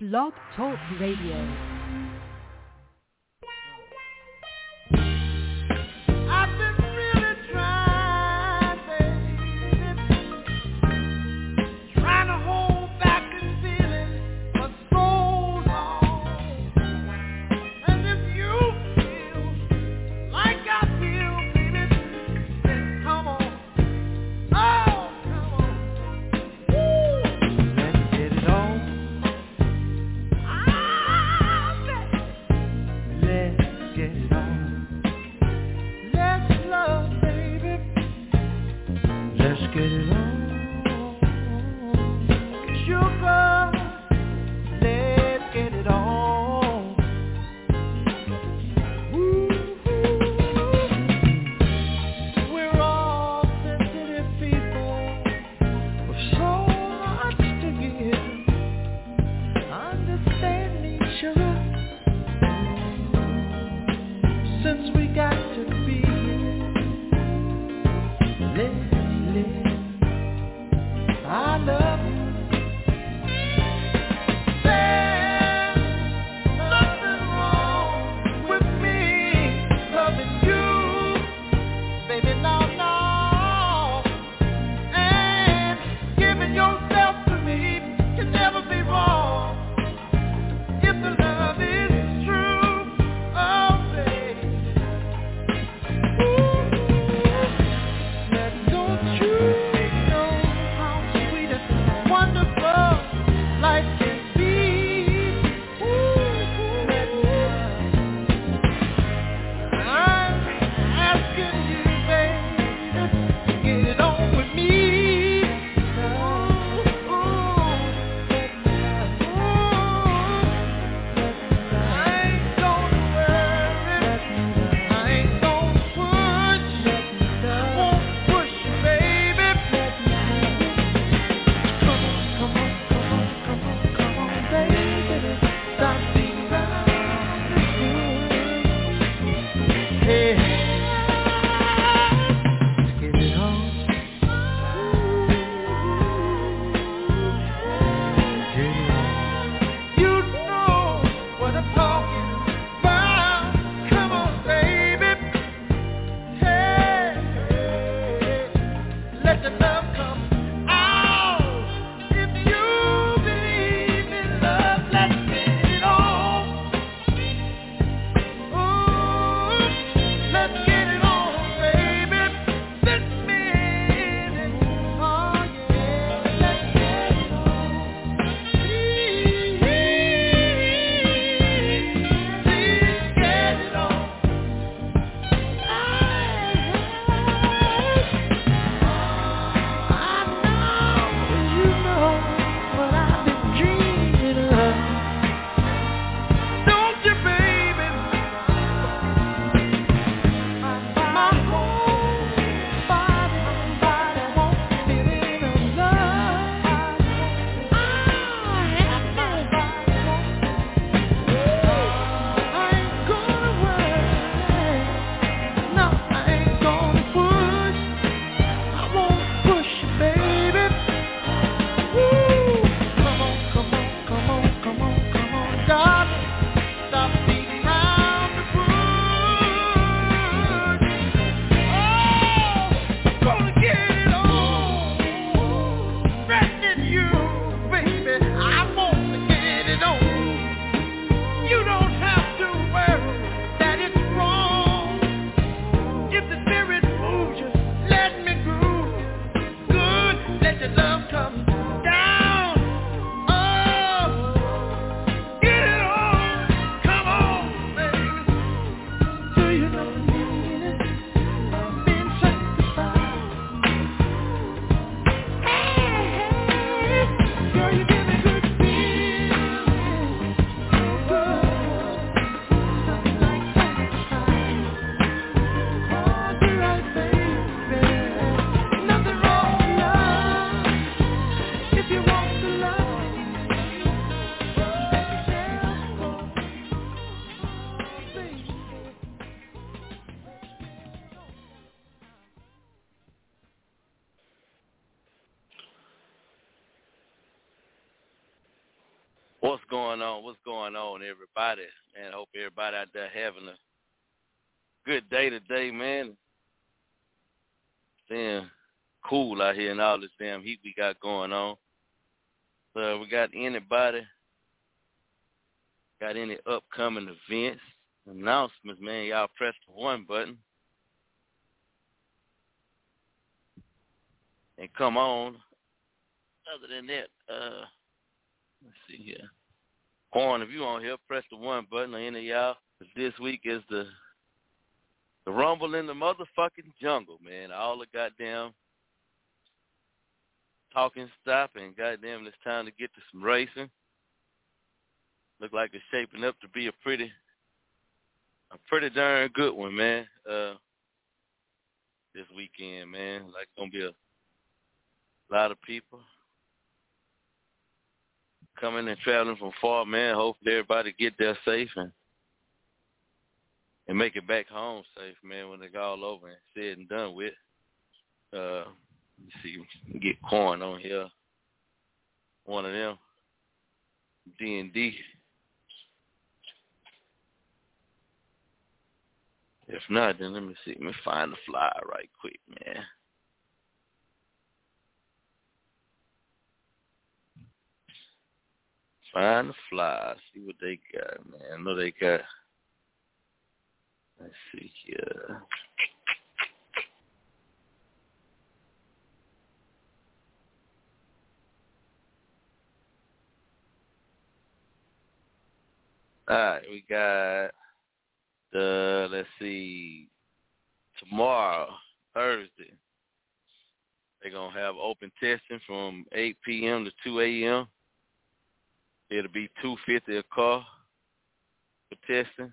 Blog Talk Radio. Ah! What's going on? What's going on, everybody? Man, I hope everybody out there having a good day today, man. Staying cool out here in all this damn heat we got going on. We got anybody, got any upcoming events, announcements, man, y'all press the one button. And come on. Other than that, let's see here. Horn, if you on here, press the one button or any of y'all. This week is the rumble in the motherfucking jungle, man. All the goddamn talking stop and goddamn it's time to get to some racing. Look like it's shaping up to be a pretty darn good one, man. This weekend, man. Like it's gonna be a lot of people coming and traveling from far, man. Hopefully everybody get there safe and make it back home safe, man, when it's all over and said and done with. Let's see, get Corn on here. One of them. D&D. If not, then let me see. Let me find the flyer right quick, man. Find the fly, see what they got, man. I know they got, let's see here. All right, we got let's see, tomorrow, Thursday, they're going to have open testing from 8 p.m. to 2 a.m. It'll be $250 a car for testing.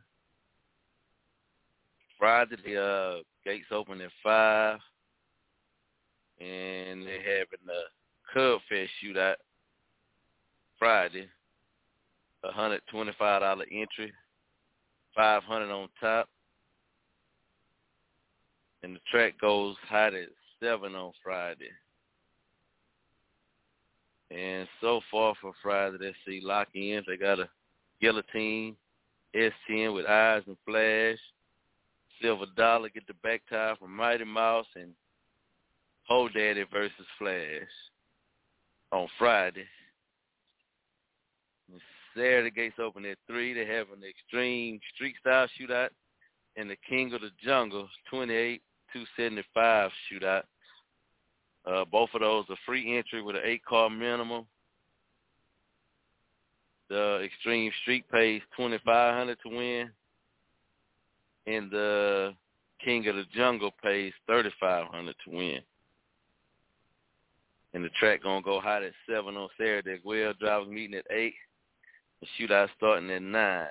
Friday, the gates open at 5. And they're having the Cub Fest shootout Friday. $125 entry, $500 on top. And the track goes hot at 7 on Friday. And so far for Friday, let's see, lock-ins. They got a Guillotine S10 with eyes and flash. Silver Dollar, get the back tire from Mighty Mouse. And Ho Daddy versus Flash on Friday. And Saturday, gates open at 3. They have an Extreme Street Style shootout and the King of the Jungle 28-275 shootout. Both of those are free entry with an 8-car minimum. The Extreme Street pays $2,500 to win, and the King of the Jungle pays $3,500 to win. And the track gonna go hot at 7 on Saturday. Well, drivers meeting at 8. The shootout starting at 9.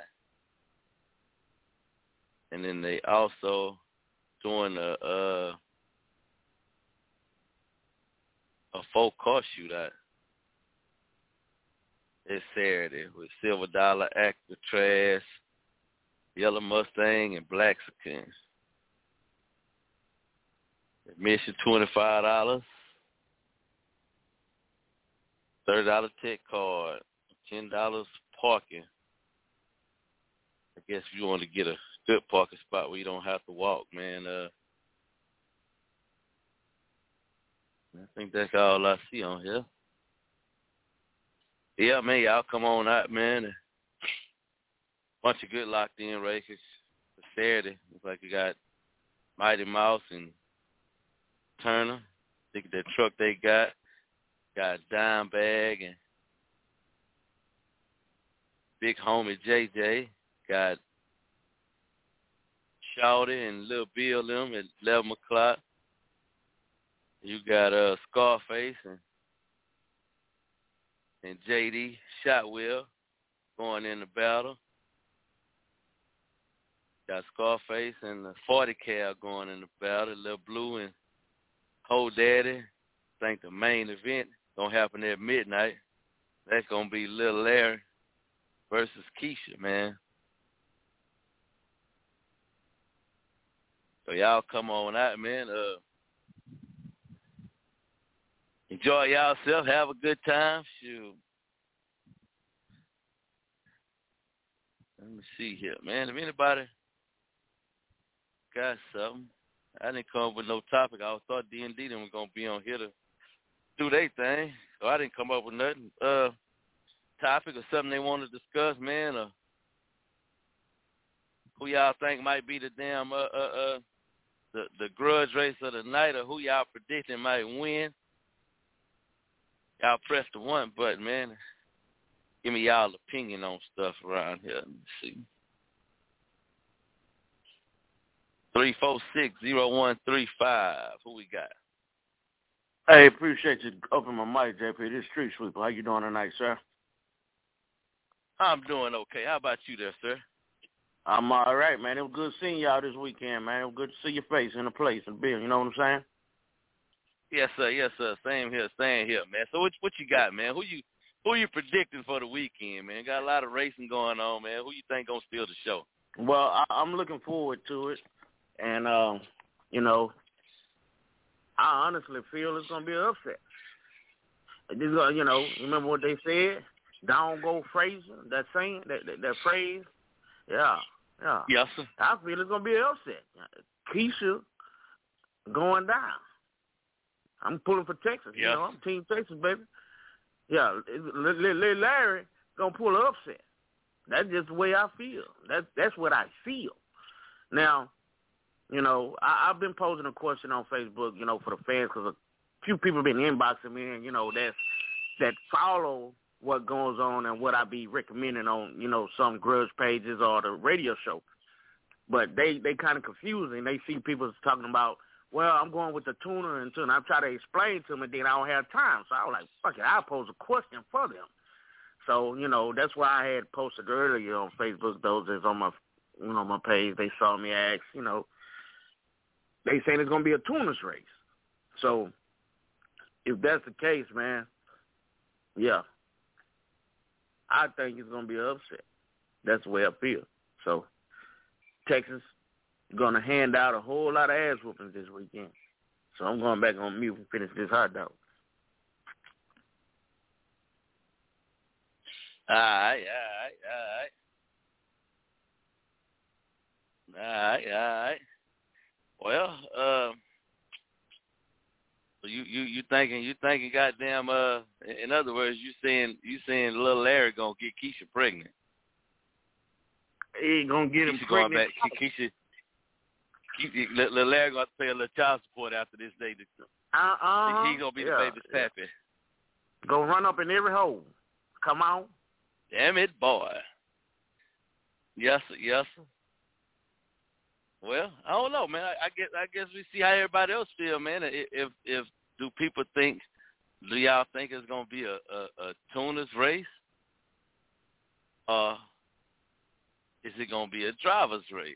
And then they also doing a 4-car shootout this Saturday with Silver Dollar, Alcatraz, Yellow Mustang, and Blaxican. Admission $25, $30 tech card, $10 parking. I guess if you want to get a good parking spot where you don't have to walk, man. I think that's all I see on here. Yeah, man, y'all come on out, man. Bunch of good locked-in races for Saturday. Looks like you got Mighty Mouse and Turner. Look at that truck they got. Got Dime Bag and Big Homie JJ. Got Shawty and Lil Bill them at 11 o'clock. You got Scarface and JD Shotwell going in the battle. Got Scarface and the 40 Cal going in the battle. Lil Blue and Ho Daddy. I think the main event gonna happen at midnight. That's gonna be Lil Larry versus Keisha, man. So y'all come on out, man. Enjoy yourself. Have a good time. Shoot. Let me see here, man. If anybody got something, I didn't come up with no topic. I thought D&D then was gonna be on here to do their thing, so I didn't come up with nothing. Topic or something they want to discuss, man, or who y'all think might be the damn the grudge race of the night, or who y'all predicting might win. Y'all press the one button, man. Give me y'all opinion on stuff around here. Let me see. 346-0135. Who we got? Hey, appreciate you opening my mic, JP. This is Street Sweeper. How you doing tonight, sir? I'm doing okay. How about you there, sir? I'm all right, man. It was good seeing y'all this weekend, man. It was good to see your face in the place and Bill. You know what I'm saying? Yes, sir. Yes, sir. Same here, man. So what you got, man? Who you predicting for the weekend, man? Got a lot of racing going on, man. Who you think gonna steal the show? Well, I'm looking forward to it, and you know, I honestly feel it's gonna be an upset. This, you know, remember what they said? Down go Fraser. That saying, that phrase. Yeah. Yes, sir. I feel it's gonna be an upset. Keisha going down. I'm pulling for Texas. Yes. You know, I'm Team Texas, baby. Yeah, Larry gonna pull an upset. That's just the way I feel. That's what I feel. Now, you know, I've been posing a question on Facebook, you know, for the fans, because a few people been inboxing me, and you know, that follow what goes on and what I be recommending on, you know, some grudge pages or the radio show. But they kind of confusing. They see people talking about, well, I'm going with the tuner and tuna. I try to explain to them, and then I don't have time. So I was like, fuck it, I'll pose a question for them. So, you know, that's why I had posted earlier on Facebook. Those that's on my, you know, my page. They saw me ask, you know, they saying it's going to be a tuner's race. So if that's the case, man, yeah, I think it's going to be an upset. That's the way I feel. So Texas going to hand out a whole lot of ass whoopings this weekend. So I'm going back on mute and finish this hot dog. All right. Well, so you thinking goddamn in other words, you saying little Larry gonna get Keisha pregnant. He ain't gonna get him Keisha pregnant. Going back, little Larry gonna have to pay a little child support after this day. He gonna be the baby's pappy. Go run up in every hole. Come on. Damn it, boy. Yes, sir. Well, I don't know, man. I guess we see how everybody else feel, man. If do y'all think it's gonna be a tuner's race, or is it gonna be a driver's race?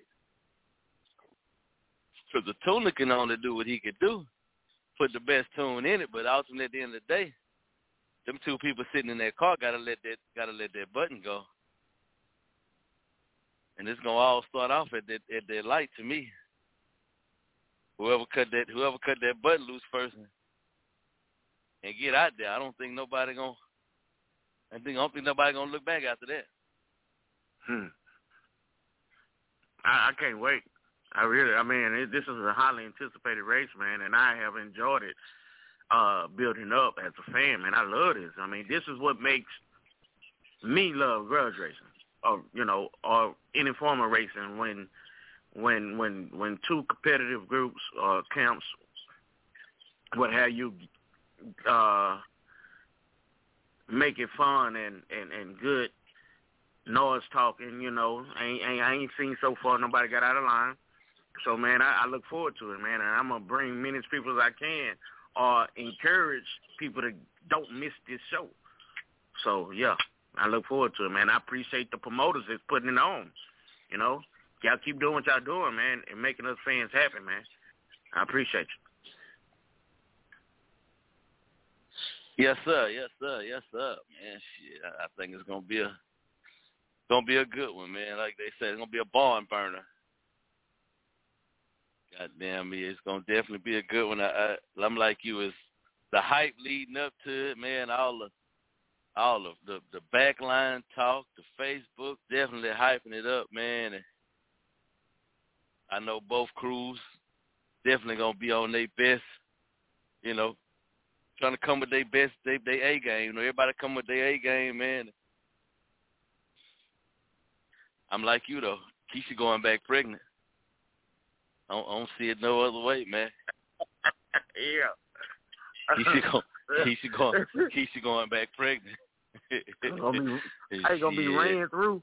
Because the tuner can only do what he could do, put the best tune in it. But ultimately, at the end of the day, them two people sitting in that car gotta let that button go. And it's gonna all start off at that light to me. Whoever cut that button loose first and get out there, I don't think nobody gonna look back after that. I can't wait. This is a highly anticipated race, man, and I have enjoyed it building up as a fan, man. I love this. I mean, this is what makes me love grudge racing. Or, you know, or any form of racing when two competitive groups or camps, what have you, make it fun and good noise talking, you know. I ain't seen so far nobody got out of line. So, man, I look forward to it, man, and I'm going to bring many people as I can or encourage people to don't miss this show. So, yeah. I look forward to it, man. I appreciate the promoters that's putting it on. You know, y'all keep doing what y'all doing, man, and making us fans happy, man. I appreciate you. Yes, sir. Man, shit, I think it's gonna be a good one, man. Like they said, it's gonna be a barn burner. Goddamn me, it's gonna definitely be a good one. I'm like you, is the hype leading up to it, man. All the all of the backline talk, the Facebook, definitely hyping it up, man. And I know both crews definitely gonna be on their best, you know, trying to come with their best, their A game. You know, everybody come with their A game, man. I'm like you though, Keisha going back pregnant. I don't see it no other way, man. Yeah. Keisha going back pregnant. I ain't gonna be ran through.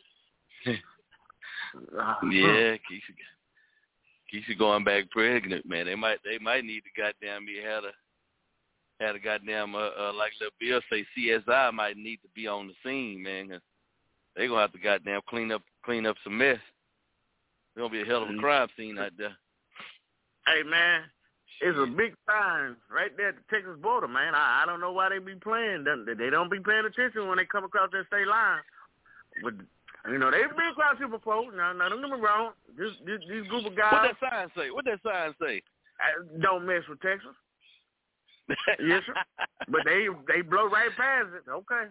Yeah, Keisha going back pregnant, man. They might need to goddamn me had a goddamn like little Bill say, CSI might need to be on the scene, man. 'Cause they gonna have to goddamn clean up some mess. It's gonna be a hell of a crime scene out there. Hey man, it's a big sign right there at the Texas border, man. I don't know why they be playing. They don't be paying attention when they come across that state line. But you know, they've been across here before. Now don't get me wrong. This group of guys. What that sign say? Don't mess with Texas. Yes, sir. But they blow right past it. Okay.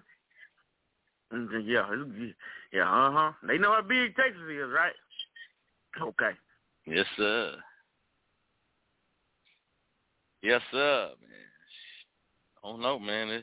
Yeah. They know how big Texas is, right? Okay. Yes, sir. Yes, sir, man. I don't know, man.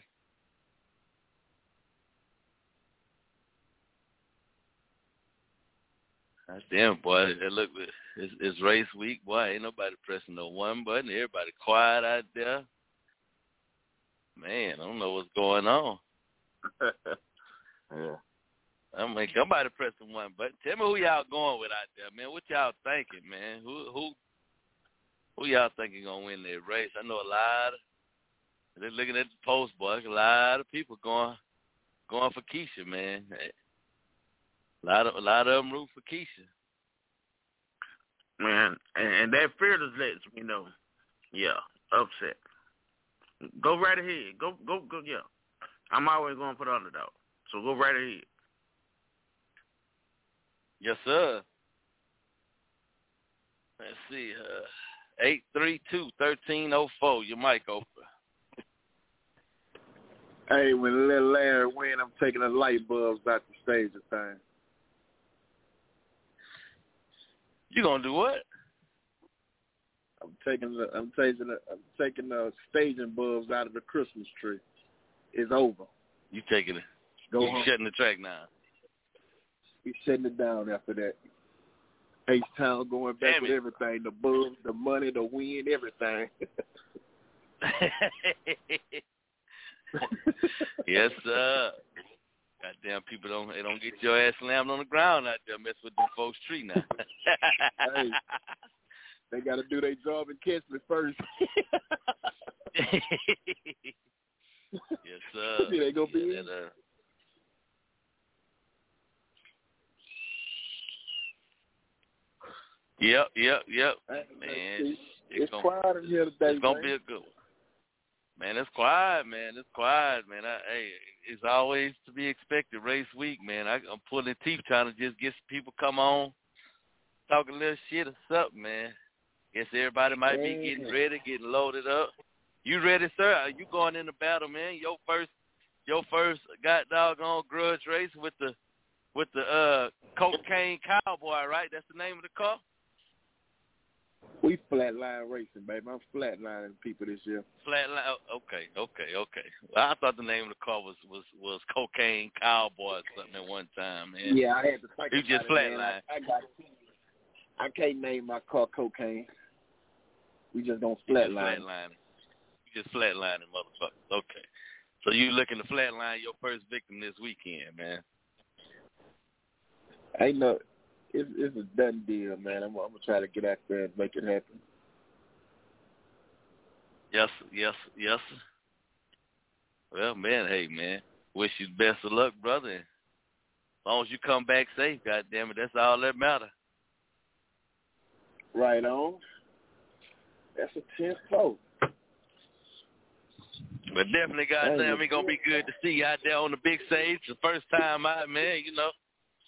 Damn, boy. Look, it's race week, boy. Ain't nobody pressing no one button. Everybody quiet out there. Man, I don't know what's going on. Yeah. I mean, somebody pressing one button. Tell me who y'all going with out there, man. What y'all thinking, man? Who y'all thinking gonna win that race? I know a lot of. They're looking at the post, boy. A lot of people going for Keisha, man. A lot of them root for Keisha. Man, and that fearless lets me know. Yeah, upset. Go right ahead. Go. Yeah, I'm always going for the underdog. So go right ahead. Yes, sir. Let's see. 832-1304. Your mic open. Hey, when little Larry win, I'm taking the light bulbs out the stage this time. You gonna do what? I'm taking the staging bulbs out of the Christmas tree. It's over. You taking it? You shutting the track now? We shutting it down after that. H-Town going back with everything. The bulbs, the money, the win, everything. Yes, sir. Goddamn people don't get your ass slammed on the ground out there, mess with them folks' tree now. Hey, they got to do their job and catch me first. Yes, sir. They gonna be in. Yep. Man, it's quiet in here today. It's gonna be a good one. Man, it's quiet, man. Hey, it's always to be expected. Race week, man. I'm pulling teeth trying to just get some people come on, talk a little shit or something, man. Guess everybody might be getting ready, getting loaded up. You ready, sir? Are you going into battle, man? Your first god doggone grudge race with the cocaine cowboy, right? That's the name of the car. We flatline racing, baby. I'm flatlining people this year. Flatline. Okay. Well, I thought the name of the car was Cocaine Cowboy or something at one time, man. Yeah, I had to think you about just it, flatline. I can't name my car Cocaine. We just gonna flatline. You just flatlining, motherfucker. Okay. So you looking to flatline your first victim this weekend, man? Ain't no. It's a done deal, man. I'm gonna try to get out there and make it happen. Yes. Well, man, hey, man, wish you the best of luck, brother. As long as you come back safe, goddamn it, that's all that matters. Right on. That's a 10-4. But definitely, goddamn, it's gonna be good to see you out there on the big stage. The first time out, man, you know.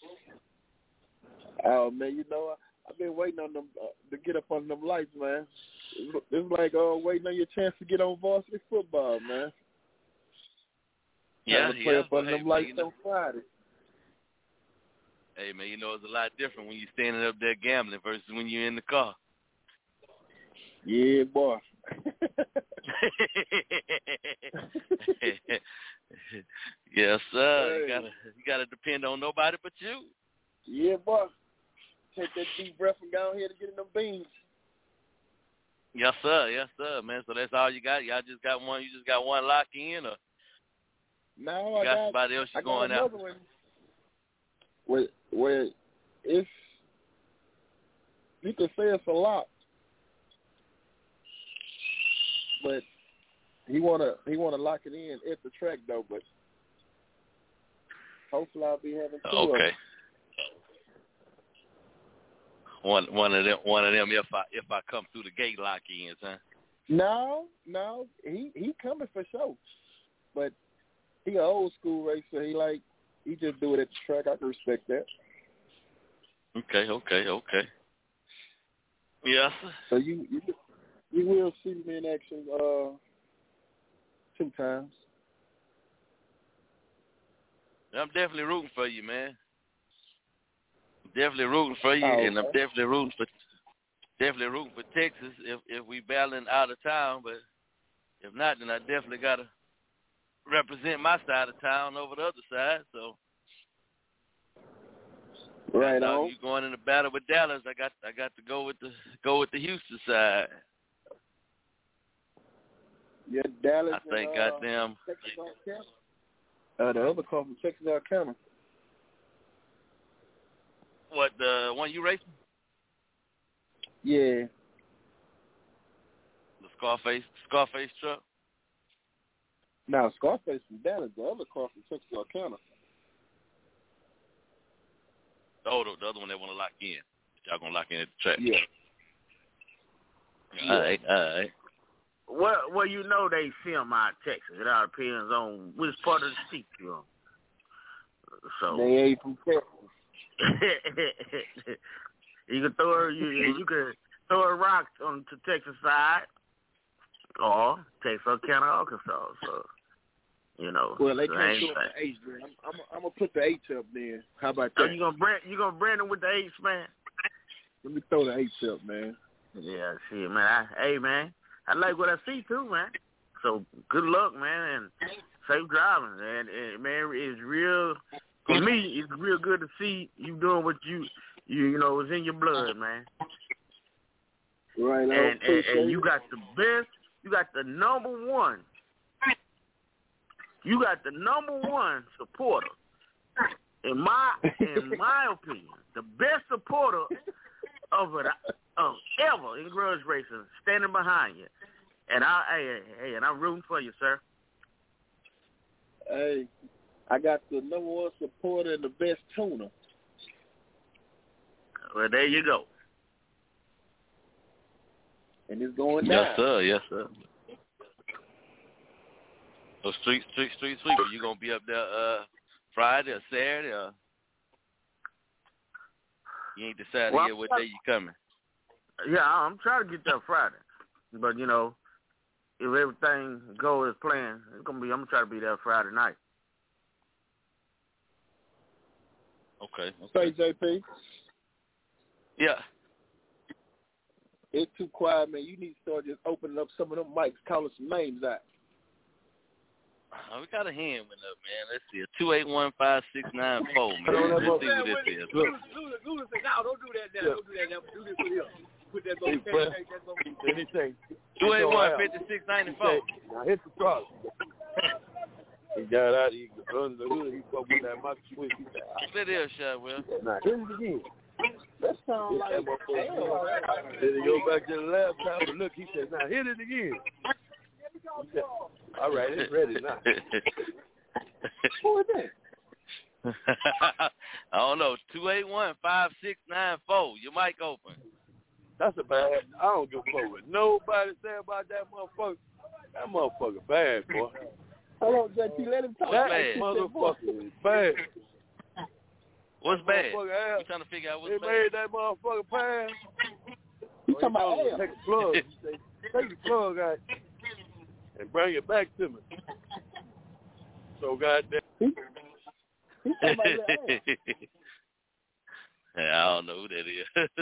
Oh, man, you know, I've been waiting on them to get up on them lights, man. It's like waiting on your chance to get on varsity football, man. Time to play up under them lights on Friday. Hey, man, you know it's a lot different when you're standing up there gambling versus when you're in the car. Yeah, boy. Yes, sir. Hey. You gotta depend on nobody but you. Yeah, boy. Take that deep breath and go ahead and get in them beans. Yes, sir, man. So that's all you got? Y'all just got one? You just got one lock in, or no? I got somebody else you going out? One. Where it's, you can say it's a lot, but he wanna lock it in at the track though. But hopefully I'll be having two. Okay. One of them. If I come through the gate lock-ins, huh? No, he coming for sure. But he an old school racer. He just do it at the track. I can respect that. Okay. Yes. So you will see me in action 2 times. I'm definitely rooting for you, man. Definitely rooting for you, and I'm definitely rooting for Texas if we battling out of town. But if not, then I definitely gotta represent my side of town over the other side. So right on. You going in the battle with Dallas? I got to go with the Houston side. Yeah, Dallas. I think goddamn. The other car from Texas County. What, the one you racing? Yeah. The Scarface truck? No, Scarface from Dallas. The other car from Texas County. Oh, the other one they want to lock in. Y'all going to lock in at the track? Yeah. All right. Well, you know they film out of Texas. It all depends on which part of the state you're on. So they ain't from Texas. you can throw a rock on the Texas side or Texas County, Arkansas. So Well, they can't do it the H, man. I'm gonna put the H up there. How about that? You gonna brand them with the H, man? Let me throw the H up, man. Yeah, shit, man. Hey, man, I like what I see too, man. So good luck, man, and safe driving. And man, it's real. For me, it's real good to see you doing what you know is in your blood, man. Right. And you got the best. You got the number one. You got the number one supporter. In my opinion, the best supporter of ever in grudge racing, standing behind you. And and I'm rooting for you, sir. Hey, I got the number one supporter and the best tuner. Well, there you go. And it's going down. Yes, sir. So street sweeper, you gonna be up there Friday or Saturday, or you ain't decided yet what day you coming? Yeah, I'm trying to get there Friday, but if everything goes as planned, I'm gonna try to be there Friday night. Okay. Say, JP. Yeah. It's too quiet, man. You need to start just opening up some of them mics, calling some names out. We got a hand went up, man. Let's see. 2815694, man. Let's see what this is. Lula said, no, don't do that now. Don't do that now. Do this for him. Put that on anything. 2815694. Now hit the cross. He got out. He runs the hood. He fucked with that monkey switch. Split ear shot, Will. Now hit it again. That sounds like Then he go back to the laptop and look. He said, now hit it again. Said, all right, it's ready now. Who is that? I don't know. 2815694. Your mic open. That's a bad. I don't give a fuck what nobody say about that motherfucker. That motherfucker bad, boy. Hold on, JT. Let him talk. What's that bad? motherfucker is bad. What's bad? I'm trying to figure out what's they bad. They made that motherfucker pass. You talking about ass? Take the plug. Take the plug out and bring it back to me. So goddamn. He somebody that I don't know who that is.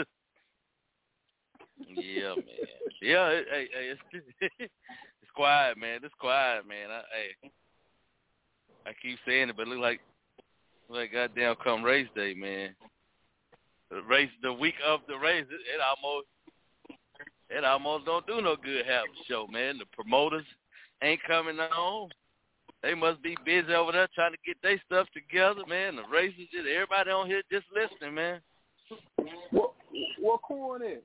Yeah, man. Yeah, it's it's quiet, man. It's quiet, man. I keep saying it, but it look like goddamn come race day, man. The week of the race, it almost don't do no good having a show, man. The promoters ain't coming on. They must be busy over there trying to get their stuff together, man. The races, everybody on here just listening, man. What corn is?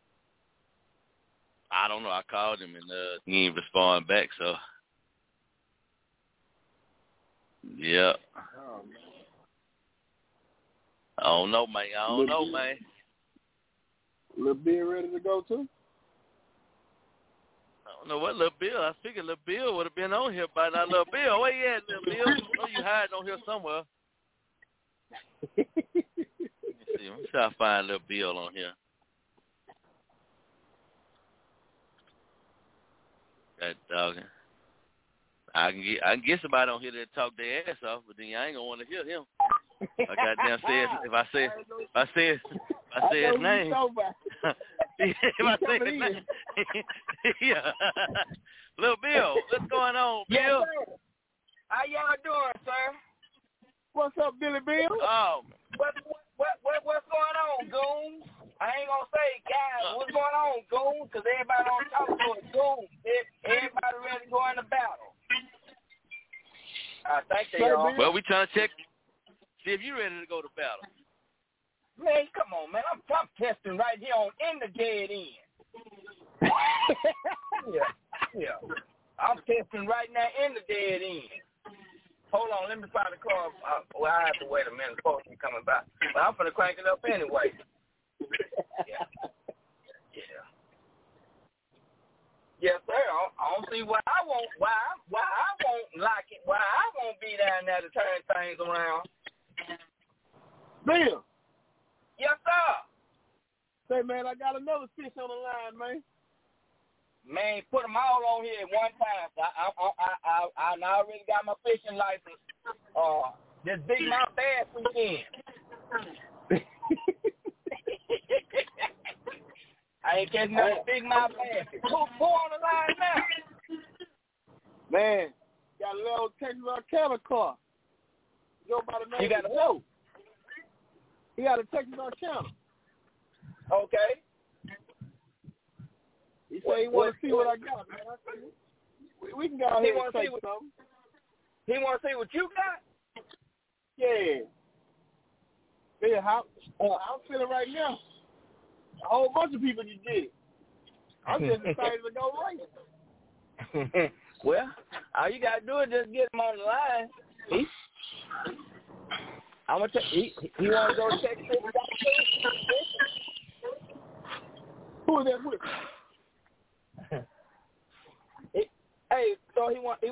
I don't know. I called him and he ain't respond back, so yeah. Oh, man. I don't know, man. Lil Bill ready to go too? I don't know what Lil Bill. I figured Lil Bill would have been on here by now. Lil Bill, where you at, Lil Bill? I know you hiding on here somewhere. Let me see. I'm trying to find Lil Bill on here. That dog. I can get somebody on here that talk their ass off, but then I ain't gonna want to hear him. I goddamn said if I say his name. If I say his name. Yeah. Lil Bill, what's going on, Bill? Yes, sir. How y'all doing, sir? What's up, Billy Bill? Oh, What's going on, goons? I ain't gonna say, guys, what's going on, goons? Because everybody on talk to it, goons. Everybody ready to go in the battle. I think they are. Well, we trying to check, see if you ready to go to battle. Man, come on, man. I'm testing right here on In the Dead End. Yeah. I'm testing right now in the Dead End. Hold on, let me find the car. Well, I have to wait a minute. The folks be coming by. But I'm finna crank it up anyway. Yeah. Yes, sir. I don't see why I won't like it. Why I won't be down there to turn things around. Bill. Yes, sir. Say, man, I got another fish on the line, man. Man, put them all on here at one time. I already got my fishing license. This big mouth bass weekend. I ain't catching no big mouth bass. Who on the line now? Man, got a little Texarkana car. You got a who? He got a Texarkana. Okay. He said he want to see what I got, man. We can go ahead and take something. He want to see what you got? Yeah. Yeah, I'm feeling right now. A whole bunch of people you did. I'm just excited to go racing. Well, all you got to do is just get him on the line. I'm gonna he want to go check this out. Who is that with? Hey, so he want you,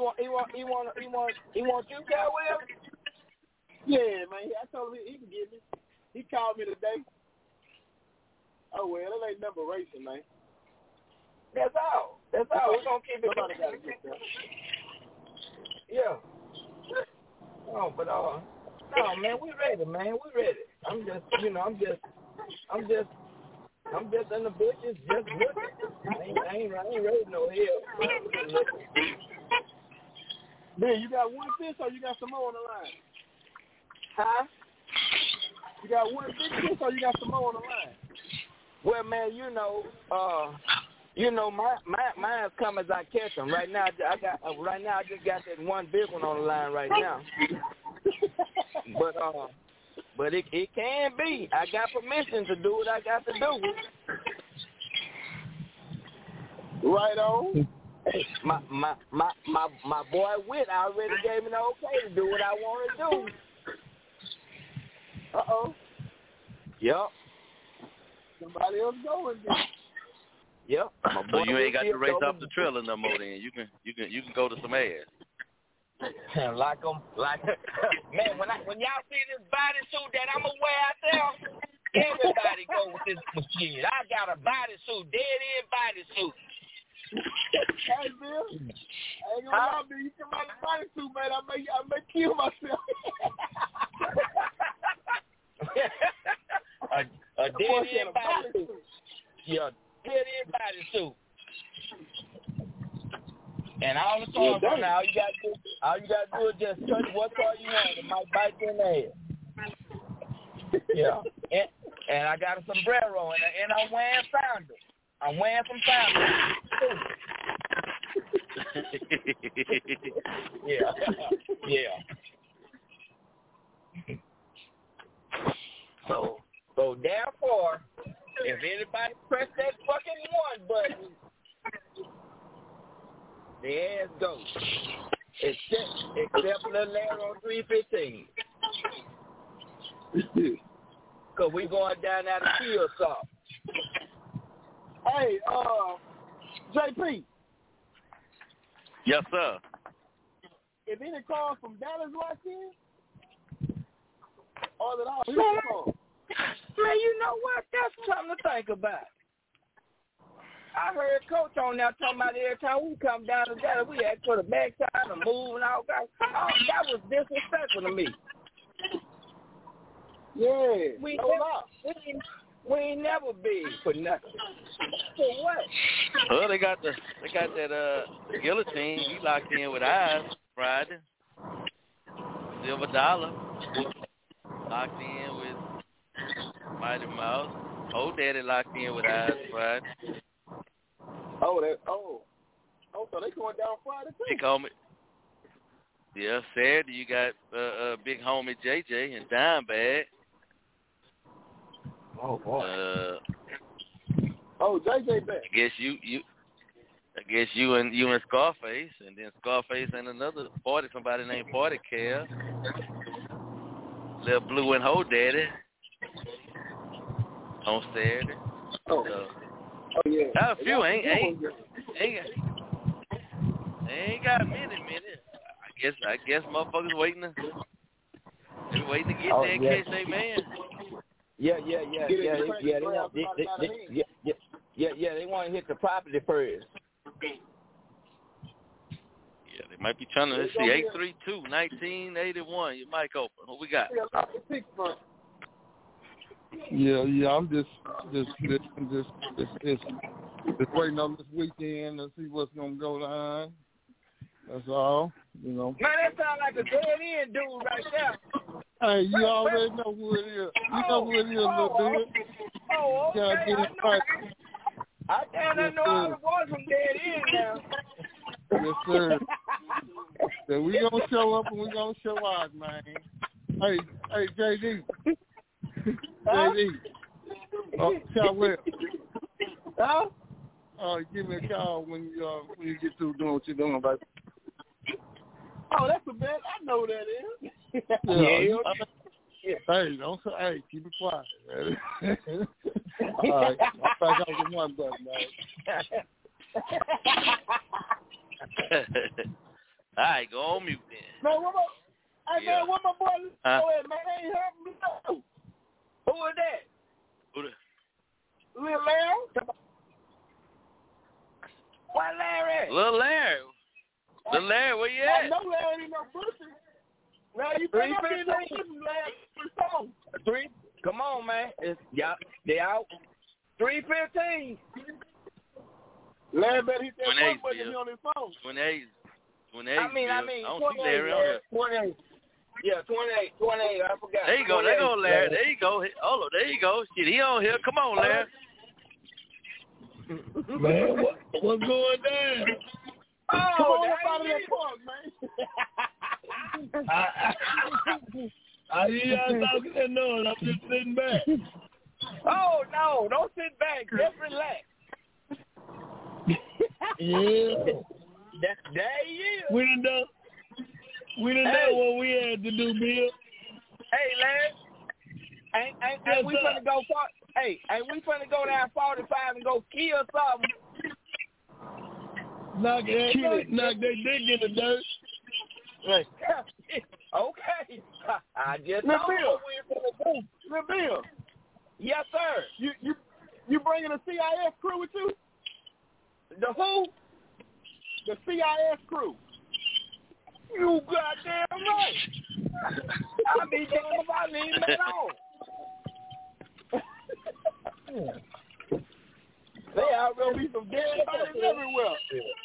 Cal Will? Yeah, man. I told him he can get me. He called me today. Oh well, that ain't number racing, man. That's all. We're gonna keep it. Somebody gotta get that. Yeah. Oh, but no, man, we ready, man. We ready. I'm just in the bushes, just looking. I ain't ready no hell. Man, you got one fish or you got some more on the line? Huh? You got one big fish or you got some more on the line? Well, man, mine's come as I catch them. Right now, I just got that one big one on the line right now. But it can be. I got permission to do what I got to do. Right on. My boy Whit already gave me the okay to do what I want to do. Uh-oh. Yep. Somebody else going there. Yep. So you ain't got to race off the trailer no more. Then you can go to some ass. Like man, when y'all see this bodysuit that I'm gonna wear out there, everybody go with this machine. I got a bodysuit, dead end bodysuit. Hey, Bill. I ain't gonna lie, Bill. You come out the body too, man. I may kill myself. a dead end body suit. Yeah, dead end body suit. And all the cars on there, all you gotta do is just touch what car you want. It might bite you in the head. Yeah. And I got a sombrero and I'm wearing sandals. I'm wearing some sandals. Yeah. So therefore, if anybody press that fucking one button, the ass goes. Except little Larry on 315. Cause we going down there to kill something. Hey, JP. Yes, sir. Is any calls from Dallas locked in? Or is it all his calls? Man, you know what? That's something to think about. I heard Coach on there talking about every time we come down to Dallas, we had to put a backside and move and all that. Oh, that was disrespectful to me. Yeah. We ain't never big for nothing. For what? Well, they got that guillotine. He locked in with eyes Friday. Silver Dollar locked in with Mighty Mouse. Old Daddy locked in with eyes Friday. So they going down Friday too. Big homie. Yeah, Saturday you got big homie JJ and Dimebag. Oh boy. JJ back. I guess you and Scarface, and then Scarface and another somebody named Party Cal. Little Blue and Ho Daddy on Saturday. Oh yeah. Got a few ain't got many. I guess motherfuckers waiting to get there in case they man. Yeah. They want to hit the property first. Yeah, they might be trying to. Let's see, 832-1981. Your mic open. What we got? Yeah. I'm just waiting on this weekend to see what's gonna go on. That's all, you know. Man, that sound like a dead end dude right there. Hey, you already know who it is. You know who it is, little dude. Oh, okay. I know all the boys from dead end now. Yes, sir. So we gonna show up and we gonna show out, man. Hey, JD. JD. Shotwell. Huh? Give me a call when you get through doing what you're doing, baby. Oh, that's a bet. I know who that is. Hey, don't say. Hey, keep it quiet. All right, I'll back out with one button, man. All right, go on mute then. Man, what my boy? Man, they ain't helping me though. Who is that? Lil Larry. What Larry? Lil Larry, where you at? I know Larry ain't no pussy. Now you think I'm getting no pussy, Larry? Come on, man. They out. 3:15. Larry better hit that 28, button when he on his phone. 28. I mean, I don't see Larry on here. 28. Yeah, 28. I forgot. There you go. There go Larry. There you go. Oh, there you go. Shit, he on here. Come on, Larry. Man, what's going down? Come on up out of that park, man. I hear y'all talking that noise. I'm just sitting back. Oh, no. Don't sit back. Just relax. Yeah. There he is. We done done what we had to do, Bill. Hey, Larry. Ain't we finna go far? Hey, ain't we finna go down 45 and go kill something? Knock that dick in the dirt. Right. Okay. I just know what we're finna do. Bill. Yes, sir. You bringing a CIS crew with you? The who? the CIS crew. You goddamn right. I'll be damned if I leave him at all. They out gonna be some dead bodies everywhere.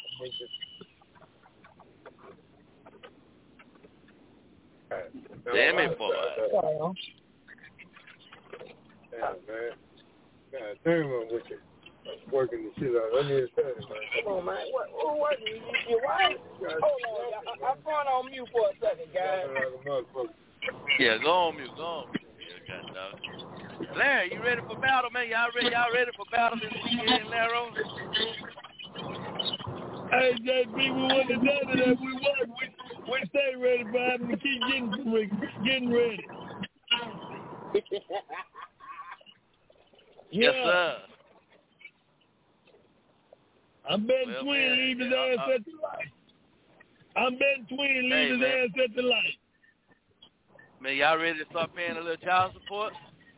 Damn it, boy. Yeah, man. God damn, I'm with you. Working the shit out. I need to tell you, man. Come on, man. What? You wife? Hold on. I'm going on mute for a second, guys. Yeah, go on mute. Yeah, God, dog. Larry, you ready for battle, man? Y'all ready for battle this weekend, Larry? Hey, JB, we wouldn't have done it if we won. We stay ready for him to keep getting ready. Yes, sir. I'm betting Twin leave his ass at the light. I'm betting Twin leave his ass at the light. Man, y'all ready to start paying a little child support?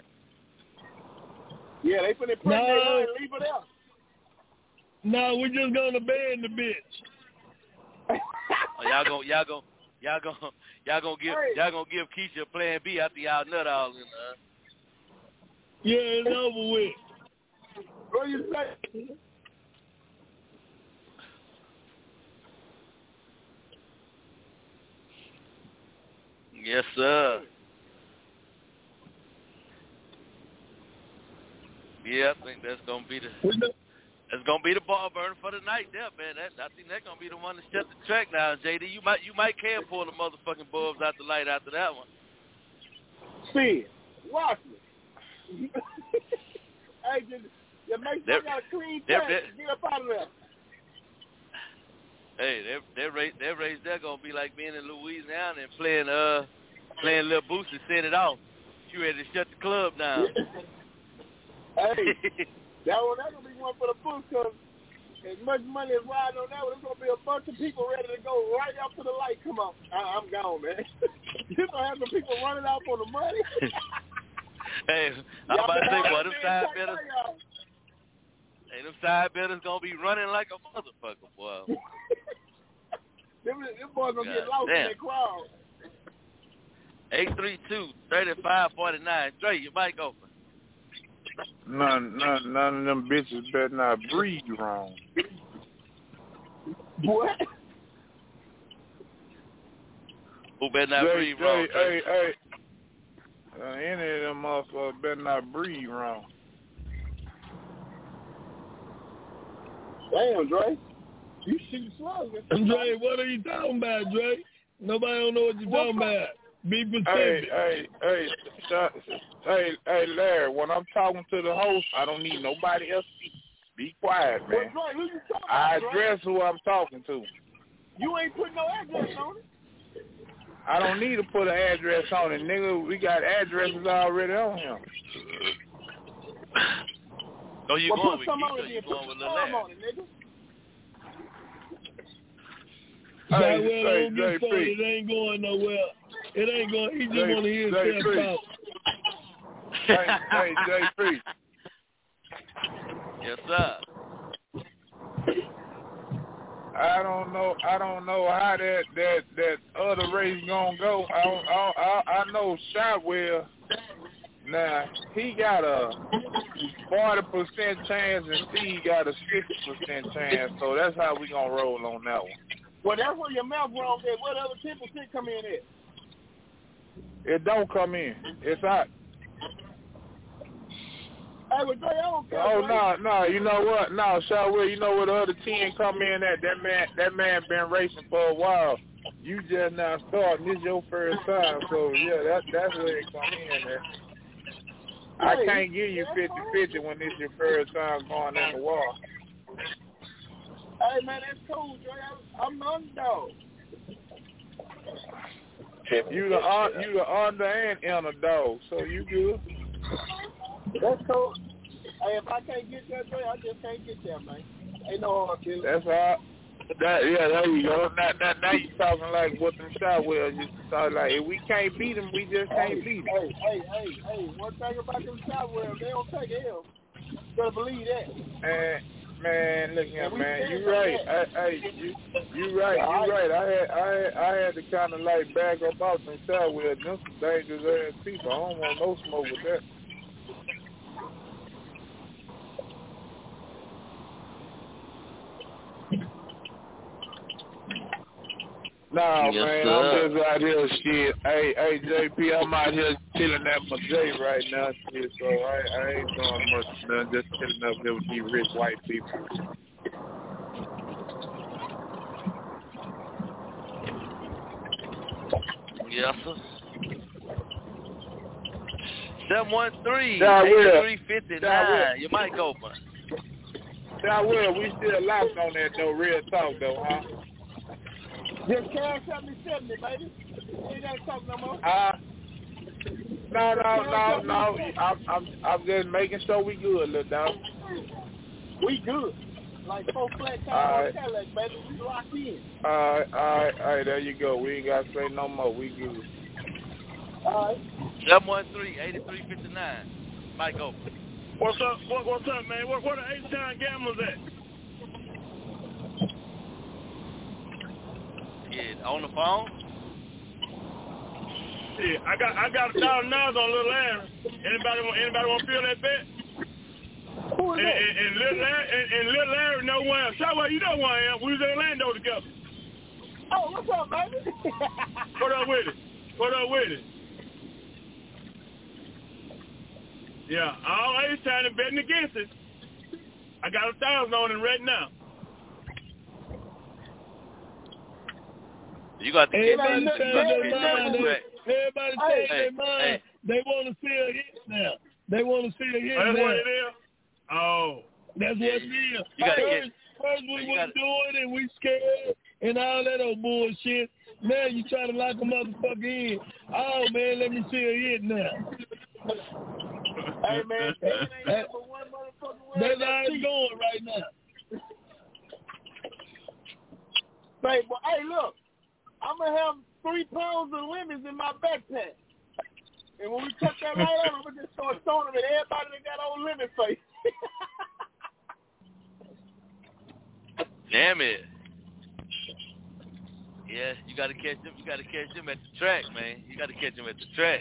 Yeah, they finna put it and leave it out. No, we're just gonna ban the bitch. Y'all gonna give Keisha a plan B after y'all nut all in her. Yeah, it's over with. What you say? Yes, sir. Yeah, I think that's gonna be the ball burner for the night there, man. I think that's gonna be the one to shut the track now, JD. You might can pull the motherfucking bulbs out the light after that one. See, watch me. Hey, just make sure you got a clean tank. Get up out of there. Hey, that race there gonna be like being in Louisiana and playing Lil Boosie set it off. You ready to shut the club down? Hey, that's gonna be one for the books, because as much money as riding on that one, there's gonna be a bunch of people ready to go right after the light come on. I'm gone, man. You're gonna have some people running out for the money. Hey, I'm about to say, boy, them side bidders. Hey, them side bidders gonna be running like a motherfucker, boy. Them boys gonna get lost in that crowd. 832-3549. Dre, your mic open. None of them bitches better not breathe wrong. What? Who better not breathe wrong? Hey. Any of them motherfuckers better not breathe wrong. Damn, Dre. You shoot slugs. Dre, what are you talking about, Dre? Nobody don't know what you're talking about. Be specific. Hey, Larry, when I'm talking to the host, I don't need nobody else to speak. Be quiet, man. Well, Dre, who you talking I about, address who I'm talking to. You ain't putting no address on it. I don't need to put an address on it, nigga. We got addresses already on him. Oh, you going with Keisha? You going with Lil on it, nigga. Hey, it ain't going nowhere. It ain't going. He just want to hear himself talk. Hey, JP. Yes, sir. I don't know how that other race gonna go. I know Shotwell. Now he got a 40% chance, and Steve got a 60% chance. So that's how we gonna roll on that one. Well, that's where your mouth wrong at. What other 10% come in at? It don't come in. It's hot. Hey, well, Dre, I don't care. Oh no, you know what? No, Shotwell, you know where the other 10 come in at? That man been racing for a while. You just now starting. This your first time, so yeah, that's where it come in at. I can't give you 50-50 when this your first time going in the wall. Hey, man, that's cool, Dre. I'm the underdog. You the under and underdog, so you good. That's cool. Hey, if I can't get there, Dre, I just can't get there, man. Ain't no hard feelings. That's all. There you go. Now you talking like what them Shotwells used to talk like. If we can't beat them, we just can't beat them. Hey. One thing about them Shotwells, they don't take L. You better believe that. Man, look here, man. You right. You right. I had to kind of like back up out some side with them some dangerous ass people. I don't want no smoke with that. Nah, yes, man, sir. I'm just out here, shit. Hey, JP, I'm out here chilling at my J right now, shit. So I ain't doing much, man. Just chilling up here with these rich white people. Yes, sir. 713-8359. Your mic open. Yeah, well, we still lost on that, though. Real talk, though, huh? Just cash 70, baby. Ain't got to talk no more. No. I'm just making sure we good, little dog. We good. Like 4 flat tires on Cadillac, baby. We locked in. All right, there you go. We ain't got to say no more. We good. All right. 713-8359. Mic open. What's up? What's up, man? Where the H-Town gamblers at? Yeah, on the phone. Yeah, I got $1,000 on Little Larry. Anybody want to fill that bet? Who is that? And Little Larry know where I am. Shaway, you know where I am. We was in Orlando together. Oh, what's up, baby? What up with it? Yeah, all H-Town is betting against it. I got $1,000 on it right now. You got to get Everybody change their mind. Everybody change their mind. They want to see a hit now. They want to see a hit now. That's what it is? Oh. That's what it is. First we was doing it, we scared and all that old bullshit. Now you try to lock a motherfucker in. Oh, man, let me see a hit now. Hey, man, that's one motherfucker. That's how it's going right now. Hey, look. I'm going to have 3 pounds of lemons in my backpack. And when we cut that right out, I'm going to just start throwing them at everybody that got old lemon face. Damn it. Yeah, you got to catch them. You got to catch them at the track, man. You got to catch them at the track.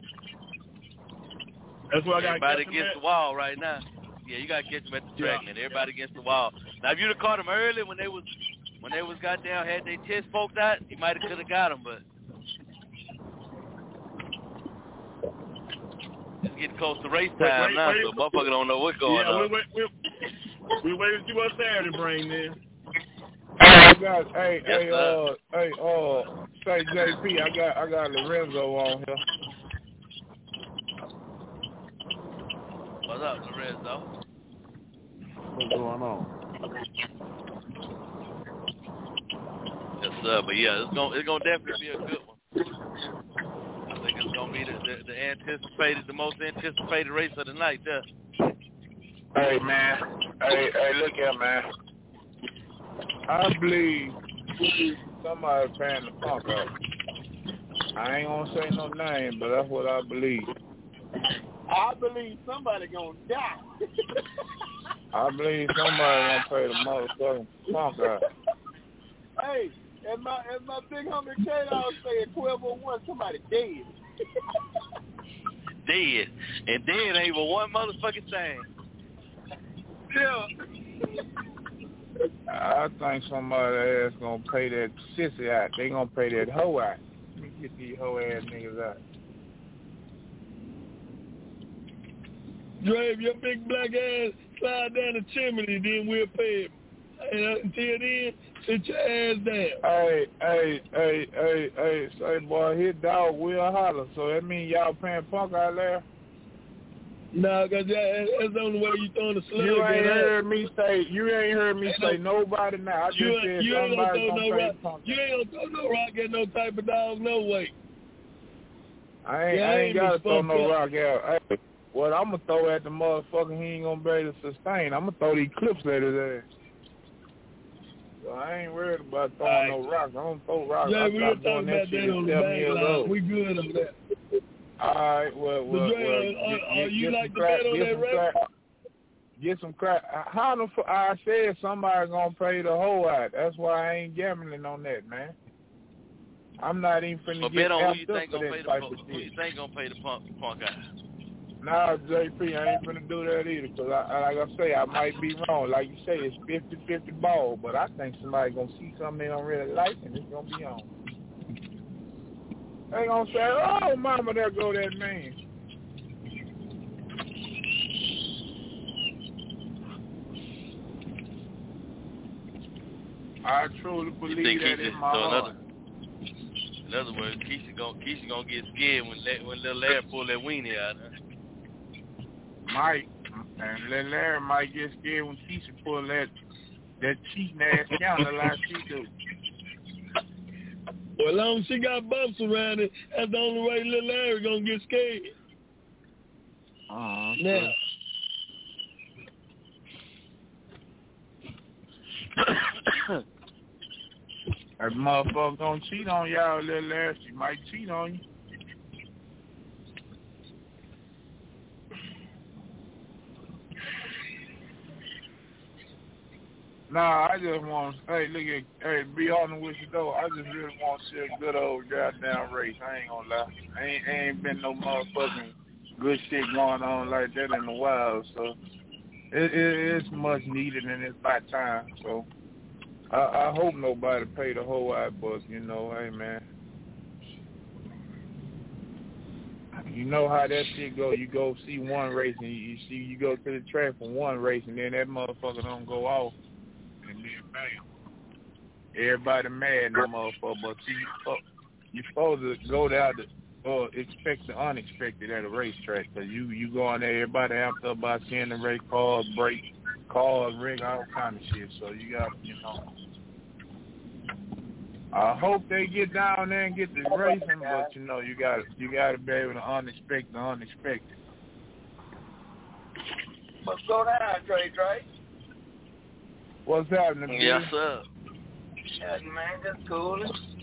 That's what I got. Everybody against the wall right now. Yeah, you got to catch them at the track, man. Everybody against the wall. Now, if you'd have caught them early when they was goddamn had their chest poked out, you might have could have got them, but it's getting close to race time now, so motherfucker don't know what's going on. We wait to see what Saturday bring then. Say JP, I got Lorenzo on here. What's up, Lorenzo? What's going on? Yes, sir. But yeah, it's gonna definitely be a good one. I think it's gonna be the most anticipated race of the night there. Hey man, hey, look here, man. I believe somebody paying the punk up. I ain't gonna say no name, but that's what I believe. I believe somebody gonna die. I believe somebody gonna pay the motherfucking punk up. Hey, as my big homie K-Dog say at 1201, somebody dead. Dead. And dead ain't even one motherfucking thing. Yeah. I think somebody else gonna pay that sissy out. They gonna pay that hoe out. Let me get these hoe ass niggas out. Dre, if your big black ass slide down the chimney, then we'll pay him. And until then, sit your ass down. Hey, say boy, his dog will holler. So that mean y'all paying punk out there? No, cause that's the only way you throwing the slug. You ain't heard me say nobody now. I just said somebody gonna pay punk. You ain't gonna throw no rock at no type of dog, no way. I ain't gotta throw no rock out. Hey, what I'm gonna throw at the motherfucker, he ain't gonna be able to sustain. I'm gonna throw these clips at his ass. So I ain't worried about throwing no rocks. I don't throw rocks. Yeah, we were talking about that on the back line. We good on that. All right, well, you like to bet on that race? get some crack. I said somebody gonna pay the whole out. That's why I ain't gambling on that, man. I'm not even finna get amped up for that type of shit. Who you think gonna pay the punk out? Nah, JP, I ain't finna do that either, because like I say, I might be wrong. Like you say, it's 50-50 ball, but I think somebody gonna see something they don't really like, and it's gonna be on. They gonna say, oh, mama, there go that man. I truly believe that in my heart. In other words, Keisha gonna get scared when little Larry pull that weenie out. Huh? Mike and little Larry might get scared when Keisha pull that cheating ass counter like she do. Well, as long as she got bumps around it, that's the only way little Larry gonna get scared. Now. That motherfucker gonna cheat on y'all, little Larry. She might cheat on you. Nah, I just want to, be honest with you though, I just really want to see a good old goddamn race. I ain't gonna lie. Ain't been no motherfucking good shit going on like that in a while, so it's much needed and it's about time, so I hope nobody pay the whole out, but hey man. You know how that shit go. You go see one race and you go to the track for one race and then that motherfucker don't go off. And then bam, everybody mad in the motherfucker. But see, you supposed to go down or expect the unexpected at a racetrack. Cause you go on there, everybody amped up by seeing the race cars, brake, cars, rig, all kind of shit. So you got, I hope they get down there and get the racing, but you got to be able to unexpect the unexpected. What's going on, Trey? What's happening, Yes, sir. Yeah, man, that's cool.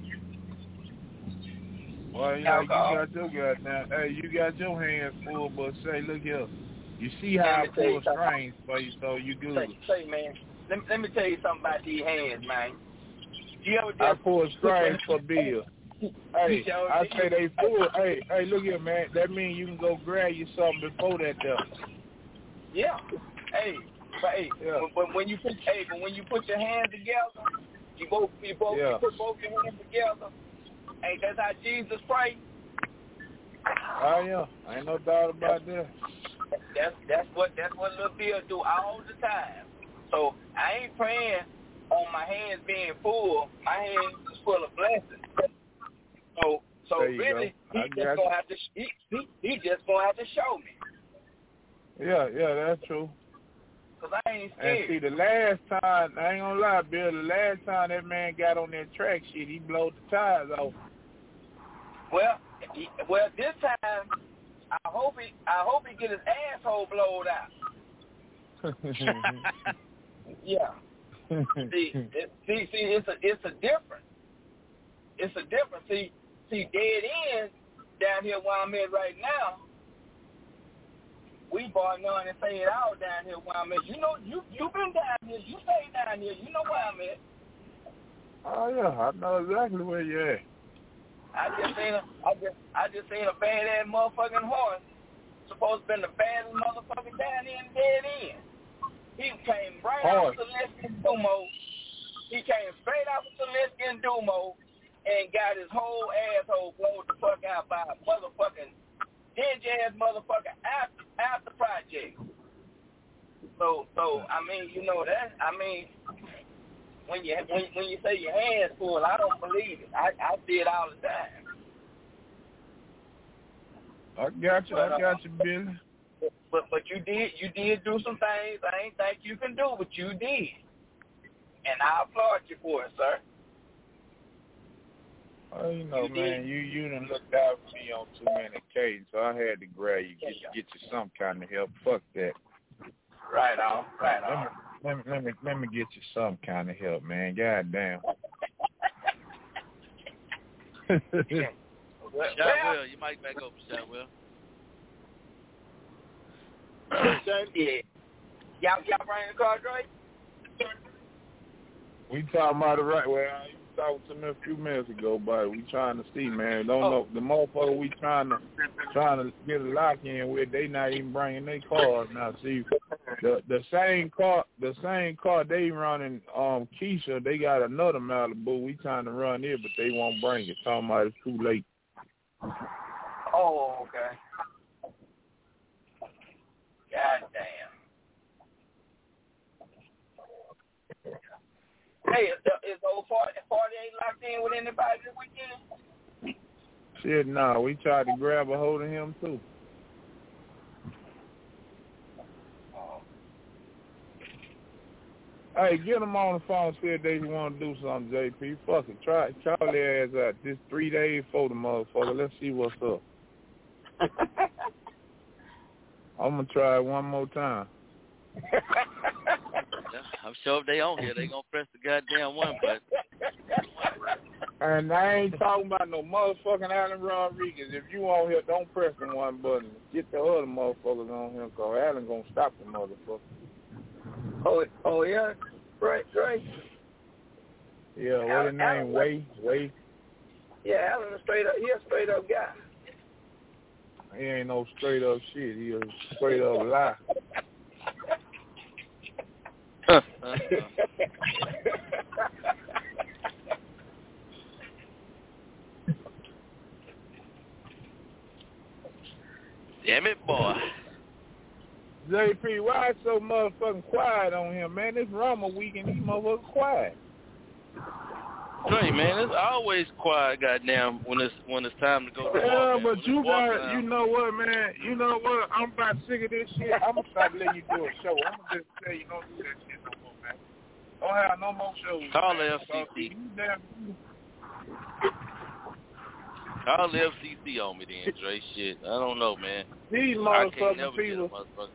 Well, you got your goddamn, you got your hands full, but say, look here, you see how I pull strings for you, so you good. Say, man, let me tell you something about these hands, man. I pull strings for Bill. Hey, I say they full. Hey, look here, man. That means you can go grab you something before that, though. Yeah. Hey. But when you put your hands together, you put both your hands together. Hey, that's how Jesus prayed. Oh yeah, ain't no doubt about that. That's what little Bill do all the time. So I ain't praying on my hands being full. My hands is full of blessings. So really, he just gonna have to show me. Yeah, that's true. Cause I ain't scared. And see, the last time, I ain't gonna lie, Bill, the last time that man got on that track shit, he blowed the tires off. Well, this time, I hope he get his asshole blowed out. Yeah. See, it's a difference. It's a difference. See, dead end down here where I'm at right now. We bar none and say it all down here where I'm at. You been down here. You stay down here. You know where I'm at. Oh yeah, I know exactly where you at. I just seen a badass motherfucking horse. Supposed to been the baddest motherfucker down here in dead end. He came right out of Celestia and Dumo. He came straight out of Celestia and Dumo and got his whole asshole blown the fuck out by a motherfucking dingy ass motherfucker after project. So I mean, that. I mean, when you say your hands full, I don't believe it. I see it all the time. I got you, Billy. But you did do some things I ain't think you can do, but you did, and I applaud you for it, sir. Oh, man, you done looked out for me on too many occasions, so I had to grab you, get you some kind of help. Fuck that. Right on. Let me get you some kind of help, man. God damn. Shotwell, you mic back open, Shotwell. Y'all bring the car, Dre? We talking about it right. Well, you talked to me a few minutes ago, but we trying to see, man. Don't know the motherfucker we trying to get a lock in with. They not even bringing their cars now. See, the same car they running. Keisha, they got another Malibu. We trying to run it, but they won't bring it. Talking about it's too late. Oh, okay. God damn. Hey, is old 48 locked in with anybody this weekend? Shit, nah. We tried to grab a hold of him, too. Hey, get them on the phone, see if they want to do something, JP. Fuck it. Try their ass out. This 3 days for the motherfucker. Let's see what's up. I'm going to try it one more time. I'm sure if they on here, they going to press the goddamn one button. And I ain't talking about no motherfucking Alan Rodriguez. If you on here, don't press the one button. Get the other motherfuckers on here, because Alan going to stop the motherfucker. Oh yeah? Right. Yeah, what his name? Way? Yeah, Alan he a straight up guy. He ain't no straight up shit. He a straight up lie. Damn it, boy. JP, why it's so motherfucking quiet on him, man? This Rumble week and these motherfuckers quiet. Dre, man, it's always quiet, goddamn, when it's time to go to yeah, walk, but you got, you know what, man? You know what? I'm about sick of this shit. I'm gonna stop letting you do a show. I'm gonna just tell you don't do that shit no more, man. Don't have no more shows. Call the FCC. Call the FCC on me then, Dre. Shit, I don't know, man. These I can't motherfucking never get a people. motherfucker.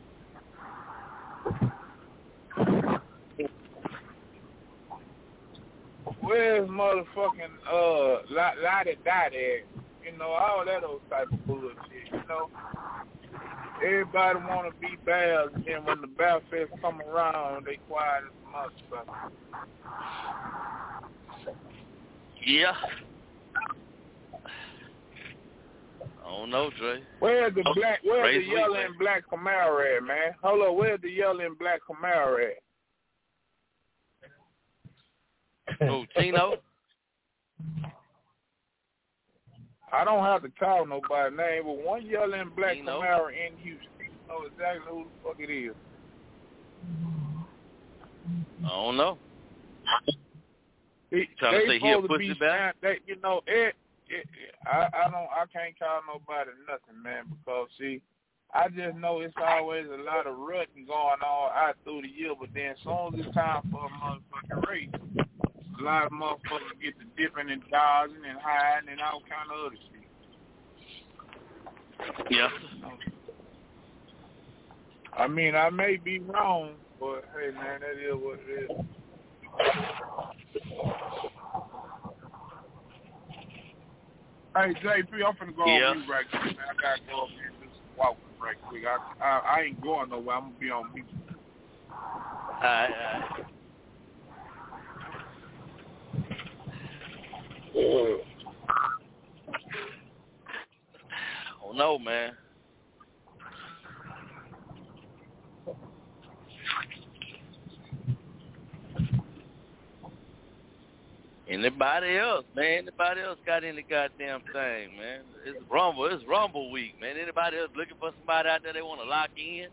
Where's motherfucking la-di-da-di? You know, all that old type of bullshit, you know. Everybody want to be bears, and then when the Bear Fest come around, they quiet as a motherfucker. Yeah. I don't know, Dre. Where's the yellow and black Camaro at, man? Hold on, where's the yellow and black Camaro at? Oh, Tino? I don't have to call nobody's name, but one yellow and black Tino? Camaro in Houston. You know exactly who the fuck it is. I don't know. Trying to say he a pussy back? You know, I can't call nobody nothing, man, because see, I just know it's always a lot of rutting going on out through the year, but then as soon as it's time for a motherfucking race, a lot of motherfuckers get to dipping and dodging and hiding and all kind of other shit. Yeah. I mean, I may be wrong, but hey, man, that is what it is. Hey, JP, I'm finna go on mute right quick, man. I gotta go up here and do some walking right quick. I ain't going nowhere. I'm gonna be on mute. All right. Oh no, man. Anybody else, man? Anybody else got any goddamn thing, man? It's Rumble week, man. Anybody else looking for somebody out there they want to lock in?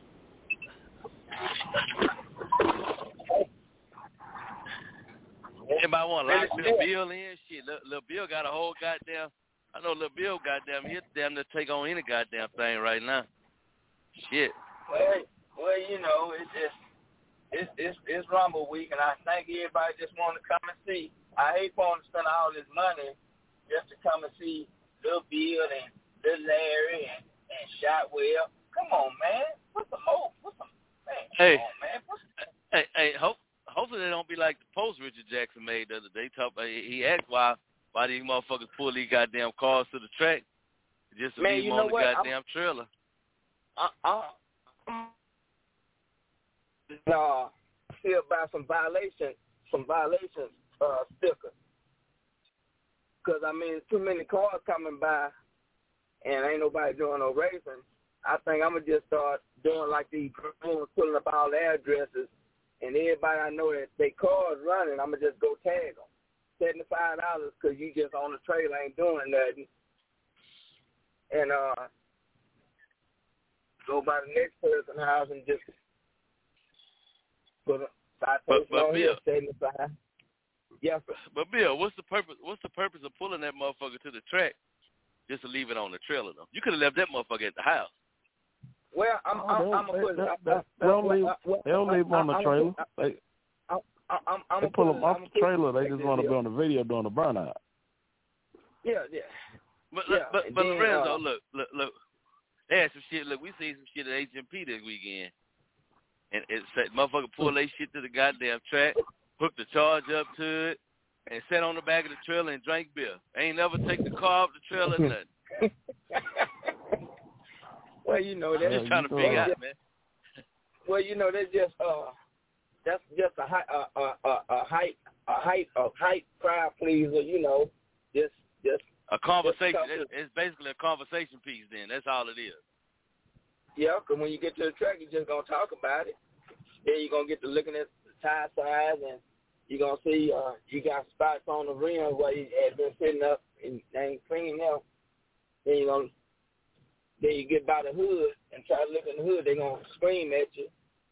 Anybody want to lock Lil Bill in? Shit, Lil Bill got a whole goddamn. I know Lil Bill goddamn. He'll damn near take on any goddamn thing right now. Shit. Well, you know, it's Rumble week, and I think everybody just want to come and see. I hate for them to spend all this money just to come and see Lil Bill and Lil Larry and Shotwell. Come on, man. Put some more. Man. Hey. Come on, man. Hey. Hopefully they don't be like the post Richard Jackson made the other day. He asked why these motherfuckers pull these goddamn cars to the track just to leave them on the goddamn trailer. he'll buy some violations stickers. Because, I mean, too many cars coming by and ain't nobody doing no racing. I think I'm going to just start doing like these drones, pulling up all the addresses, and everybody I know that they cars running, I'm going to just go tag them. $75 because you just on the trailer ain't doing nothing. And go by the next person's house and just put a citation on here, 75. Yes, sir. But Bill, what's the purpose of pulling that motherfucker to the track just to leave it on the trailer though? You could have left that motherfucker at the house. Well, I'm gonna put they don't leave on the trailer. They pull them off the trailer. They just want to be on the video doing the burnout. Yeah. But Lorenzo, look. They had some shit. Look, we seen some shit at HMP this weekend, and it said motherfucker pull their shit to the goddamn track, hooked the charge up to it, and sat on the back of the trailer and drank beer. Ain't never take the car off the trailer, nothing. Well, you know that's just trying to figure out, man. Well, you know that's just a hype crowd pleaser. You know, just a conversation. It's basically a conversation piece. Then that's all it is. Yeah, because when you get to the track, you're just gonna talk about it. Then you're gonna get to looking at the tire size, and you're gonna see you got spots on the rim where you had been sitting up and ain't cleaned up. Then you get by the hood and try to look in the hood, they're going to scream at you.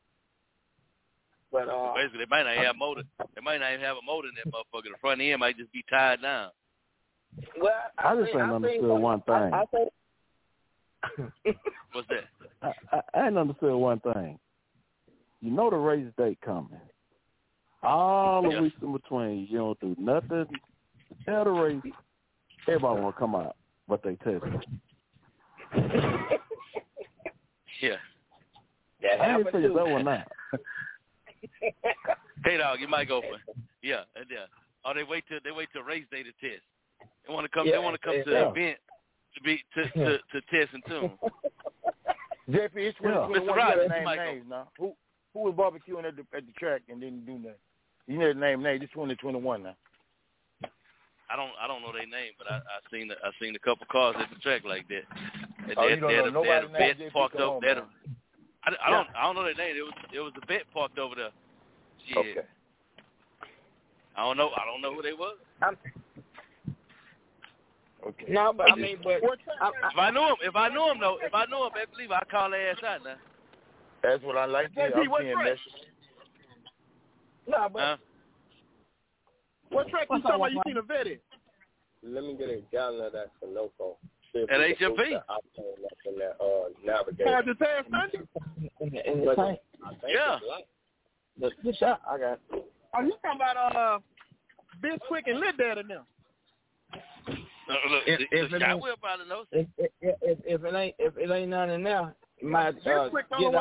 But basically, they might not have motor. They might not even have a motor in that motherfucker. The front end might just be tied down. Well, I just ain't understood one thing. What's that? I ain't understood one thing. You know the race date coming. All the weeks in between, you don't do nothing. Tell the race, everybody want to come out, but they test it. Yeah. I ain't figured that one out. Hey dog, you might go for it. Yeah. Oh, they wait till race day to test. They want to come. They want to come to the event to test and tune. JP, it's Mr. Rogers, names now. Who was barbecuing at the track and didn't do nothing? You need to name names. This 2021 now. I don't know their name, but I seen a couple cars at the track like that. They had a vet parked over there. I don't know their name. It was a vet parked over there. Shit. Okay. I don't know who they was. Okay. No, but I mean, but if I knew him, I believe I'd call their ass out now. That's what I like to hear. I'm seeing messages. No, but what track you talking about? You seen a vet in? Let me get a gallon of that Sunoco. At HMP? Navigator. The test Sunday? Yeah. The shot I got. Oh, you talking about Biz Quick and Lit Dad and them? Look, if the shot will probably know. If it ain't none in there, you might get out.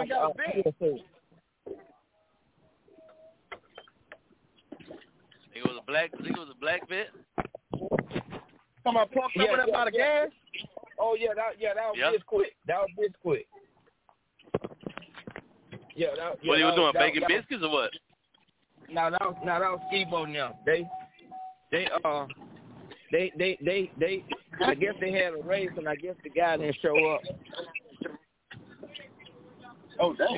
He was a black vet. Talking about parked over there by the gas? Oh yeah, that was Biz Quick. That was Biz Quick. Yeah, what he was doing, baking biscuits or what? No, that was Skibo now. They I guess they had a race and I guess the guy didn't show up. Oh, damn.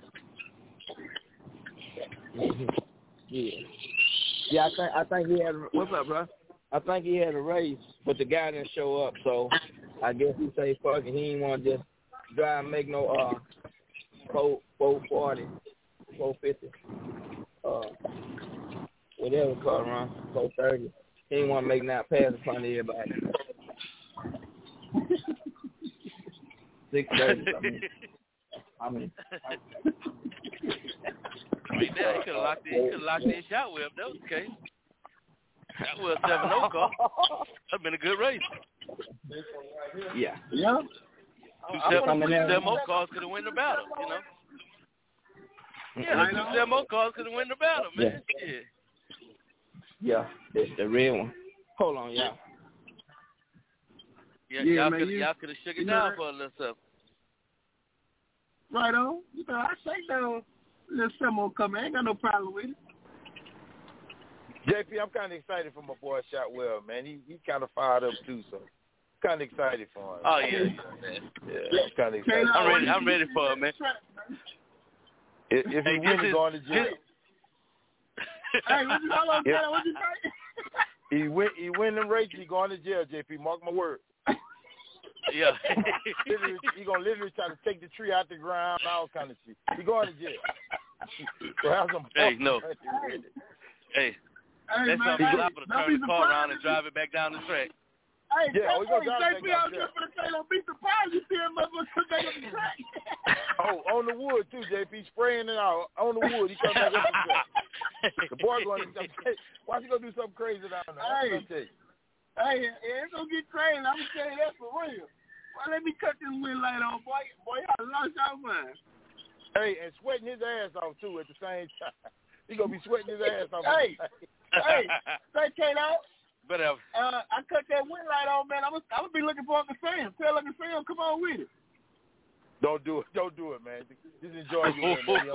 Okay. Yeah, I think he had. What's up, bro? I think he had a race, but the guy didn't show up. So I guess he say fuck it. He didn't want to just drive and make no 440, 450, whatever car around 430. He didn't want to make that pass in front of everybody. 630. I mean, now he could have locked in shot whip. That was the case. That was a 7-0 car. That'd been a good race. Yeah. Two 7-0 cars could have won the battle, you know. Yeah, 2 7-0 cars could have won the battle, man. Yeah, it's the real one. Hold on, y'all. Y'all could have shook it down for a little something. Right on. I shake down Let someone come. I ain't got no problem with it. JP, I'm kind of excited for my boy Shotwell, man. He kind of fired up too, so kind of excited for him. Oh yeah, man. Yeah, I'm kind of excited. I'm ready for it, man. If he wins, he's going to jail. Hey, what you say? He win the race, he going to jail, JP. Mark my word. Yeah. He gonna literally try to take the tree out the ground, all kind of shit. He going to jail. So have some hey, no. Hey, that's something to turn the car around and drive it back down the track. Hey, yeah, we gonna drive JP, I was just gonna say, don't be surprised you see him motherfucker back up the track. Oh, on the wood too, JP, spraying it out on the wood. He comes back up the track. The boy going to why you gonna do something crazy down there? Hey, it's gonna get crazy. I'm gonna tell you that for real. Well, let me cut this wind light on, boy. Boy, y'all lost your mind. Hey, and sweating his ass off too at the same time. He gonna be sweating his ass off. Hey, say Kato. Whatever. I cut that wind light on, man. I'm gonna be looking for Uncle Sam. Tell Uncle Sam, come on with it. Don't do it, man. Just enjoy your man.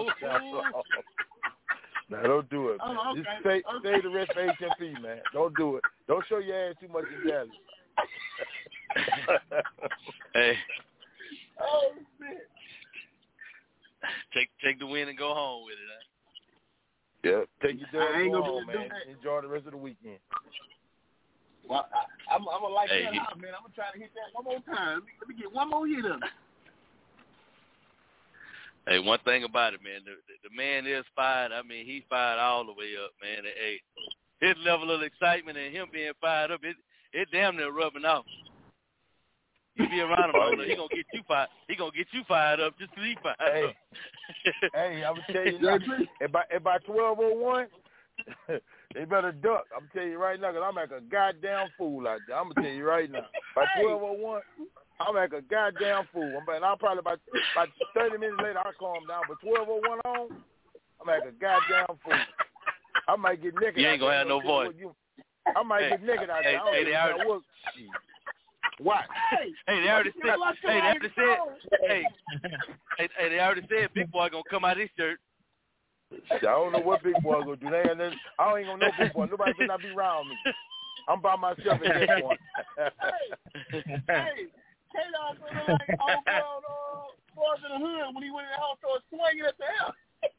No, don't do it, man. Oh, okay. Just stay the rest for HMP, man. Don't do it. Don't show your ass too much in Dallas. Hey. Oh, shit. Take the win and go home with it, huh? Yeah, take your dub and go home, man. Enjoy the rest of the weekend. Well, I'm gonna like that out, man. I'm gonna try to hit that one more time. Let me get one more hit of it. Hey, one thing about it, man, the man is fired. I mean, he fired all the way up, man. Hey, his level of excitement and him being fired up, it damn near rubbing off. You be around him, he gonna get you fired. He gonna get you fired up just to be fired up. Hey, I'm gonna tell you now. If by 12:01, they better duck. I'm gonna tell you right now, 'cause I'm like a goddamn fool out there. I'm gonna tell you right now. By 12:01. I'm like a goddamn fool. I'll probably about 30 minutes later I'll calm down. But 12:01 on, I'm like a goddamn fool. I might get naked. You ain't gonna have no voice. I might get naked out there. Hey, they already. What? Hey, they already said. Hey, they already said Big Boy gonna come out of his shirt. I don't know what Big Boy gonna do. I ain't gonna know Big Boy. Nobody better not be around me. I'm by myself at this point. Hey. K-Dog was like old Boys in the Hood when he went in the house and swinging at the hell.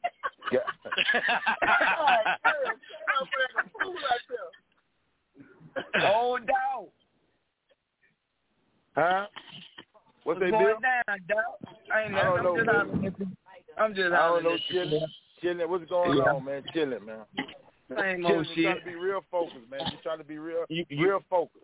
Oh, dog. Huh? What's they going Bill? down, dog? I don't know. I'm just I don't know, chilling. What's going on, man? Chilling, man. Same old shit. Trying to be real focused, man. You trying to be real focused.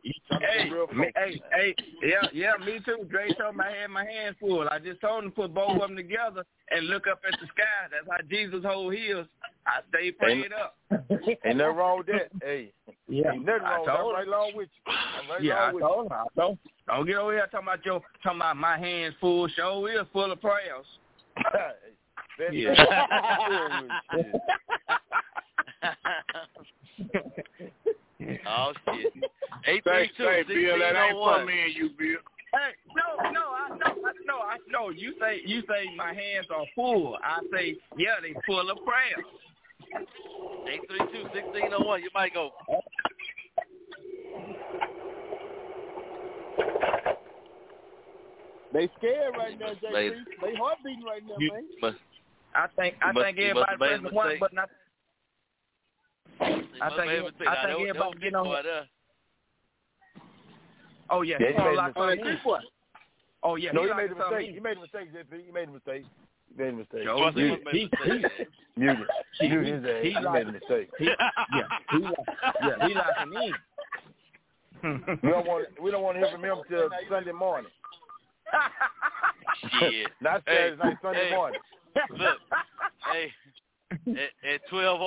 Yeah, me too. Dre told me I had my hands full. I just told him to put both of them together and look up at the sky. That's how Jesus hold his. I stay prayed up. Ain't nothing wrong with that. Hey, ain't nothing wrong with that. I'm right along with you. I told him. Don't get over here talking about my hands full. Show is full of prayers. Oh shit! 832 Bill, that ain't for me and you, Bill. Hey, I know. You say my hands are full. I say, yeah, they full of prayers. 832-1601. You might go. They scared right now, JP. They heart beating right now, man. I think everybody pressing one button. I think everybody getting on. Oh yeah, he made a mistake. Oh yeah, no, he made a mistake. He made a mistake, JP. He made a mistake. Mute his ass. He made a mistake. He locking in. We don't want to hear from him till Sunday morning. Shit. Not Saturday night, Sunday morning. Look, hey, at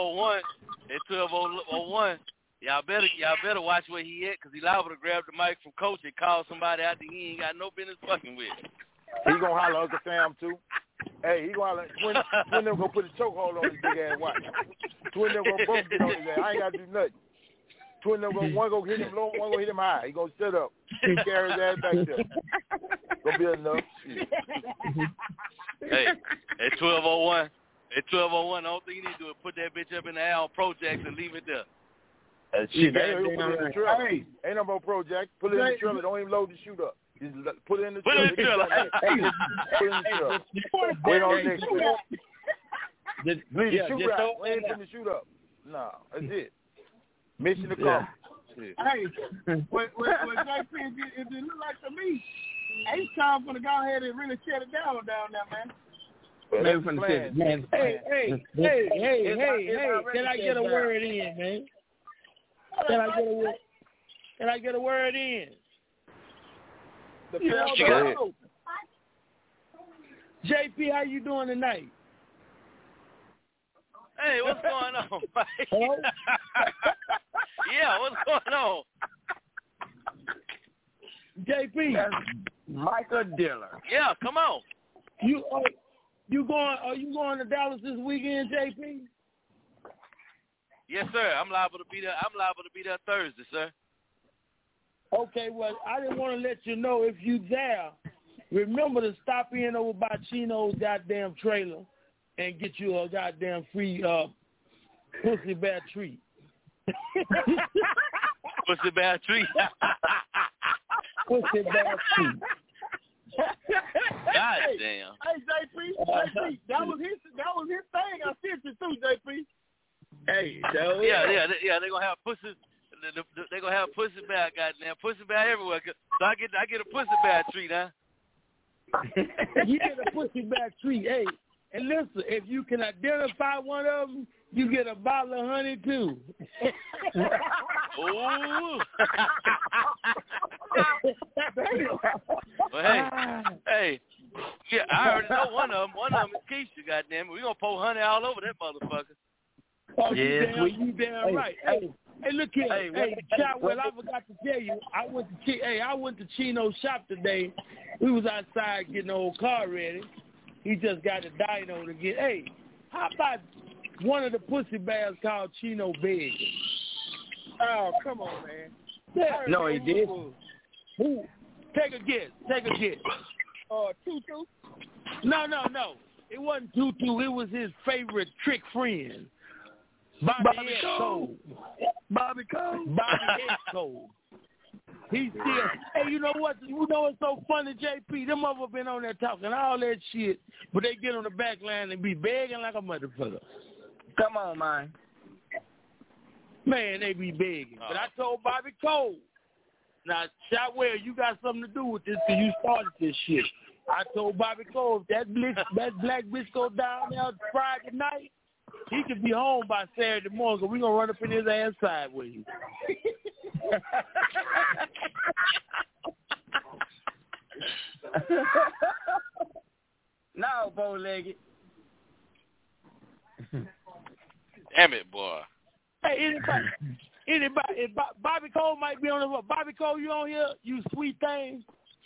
12:01, y'all better watch where he at, because he liable to grab the mic from Coach and call somebody out that he ain't got no business fucking with. He gonna holler Uncle Sam too. Hey, he gonna holler. Twin them gonna put a chokehold on his big ass watch. Twin them gonna both get on his ass. I ain't gotta do nothing. Twin them one gonna hit him low, one gonna hit him high. He gonna sit up. He carry his ass back there. Gonna be enough. Hey, at 12:01, At 1201, the only thing you need to do is put that bitch up in the air on Projects and leave it there. Shit, they put it in the trailer. Hey, ain't no more Project. Put it in the trailer. Don't even load the chute up. Just put it in the trailer. Put it in the trailer. Put it in the trailer. Wait on next week. Leave the chute right. We ain't putting the chute up. No, that's it. Mission accomplished. Hey, what JP, it look like to me, it's time for the go ahead and really shut it down there, man. Hey, can I get a word in, man? Can I get a word in? JP, how you doing tonight? Hey, what's going on, Mike? Yeah, what's going on? JP. That's Michael Dillon. Yeah, come on. Are you going to Dallas this weekend, JP? Yes, sir. I'm liable to be there Thursday, sir. Okay, well, I didn't want to let you know if you there. Remember to stop in over by Chino's goddamn trailer and get you a goddamn free pussy bear treat. Pussy bear treat. Pussy bear treat. God damn. Hey, JP, that was his thing. I sent you too, JP. Hey, yeah. They're gonna have pussy. They're gonna have pussy bear, goddamn pussy bear everywhere. So I get a pussy bear treat, huh? You get a pussy bear treat, hey. And listen, if you can identify one of them, you get a bottle of honey too. Ooh. Well, hey, yeah, I already know one of them. One of them is Keisha, goddamn it. We gonna pour honey all over that motherfucker. Oh, you damn right. Hey, look here. Hey, Chadwell, I forgot to tell you, I went to Chino's shop today. We was outside getting the old car ready. He just got a dyno to get. Hey, how about one of the pussy bears called Chino Big? Oh, come on, man. Yeah. No, he did. Who? Take a guess. Tutu? No. It wasn't Tutu. It was his favorite trick friend. Bobby Cole. Bobby Cole? Bobby Cole. He's still. Hey, you know what? You know what's so funny, JP? Them mother been on there talking all that shit, but they get on the back line and be begging like a motherfucker. Come on, man. Man, they be begging. But I told Bobby Cole, now, Shotwell, you got something to do with this because you started this shit. I told Bobby Cole, if that black bitch go down there Friday night, he could be home by Saturday morning because we're going to run up in his ass sideways. No, bow-legged. Damn it, boy. Hey, anybody, Bobby Cole might be on the phone. Bobby Cole, you on here? You sweet thing.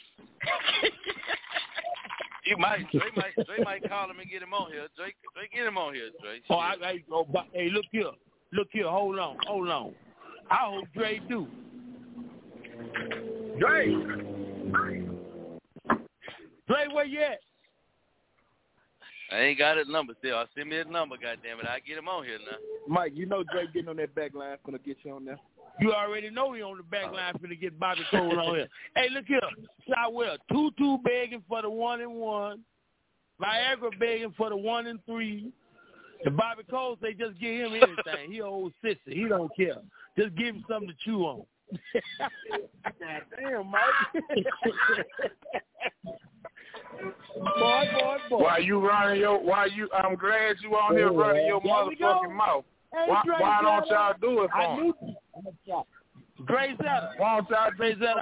You might. Dre might call him and get him on here. Dre, get him on here, Dre. Oh, hey, look here. Hold on. I hope Dre do. Dre, where you at? I ain't got his number still. Send me his number, goddammit. I'll get him on here now. Mike, you know Dre getting on that back line gonna get you on there. You already know he on the back line finna get Bobby Cole on here. Hey, look here. Shotwell, Tutu begging for the 1-1. Viagra begging for the 1-3. And Bobby Cole say just give him anything. He an old sister. He don't care. Just give him something to chew on. Damn, Mike. Boy. I'm glad you on here running your motherfucking mouth. Hey, why don't y'all do it for him? Dre Zetter. Why don't y'all do it for him?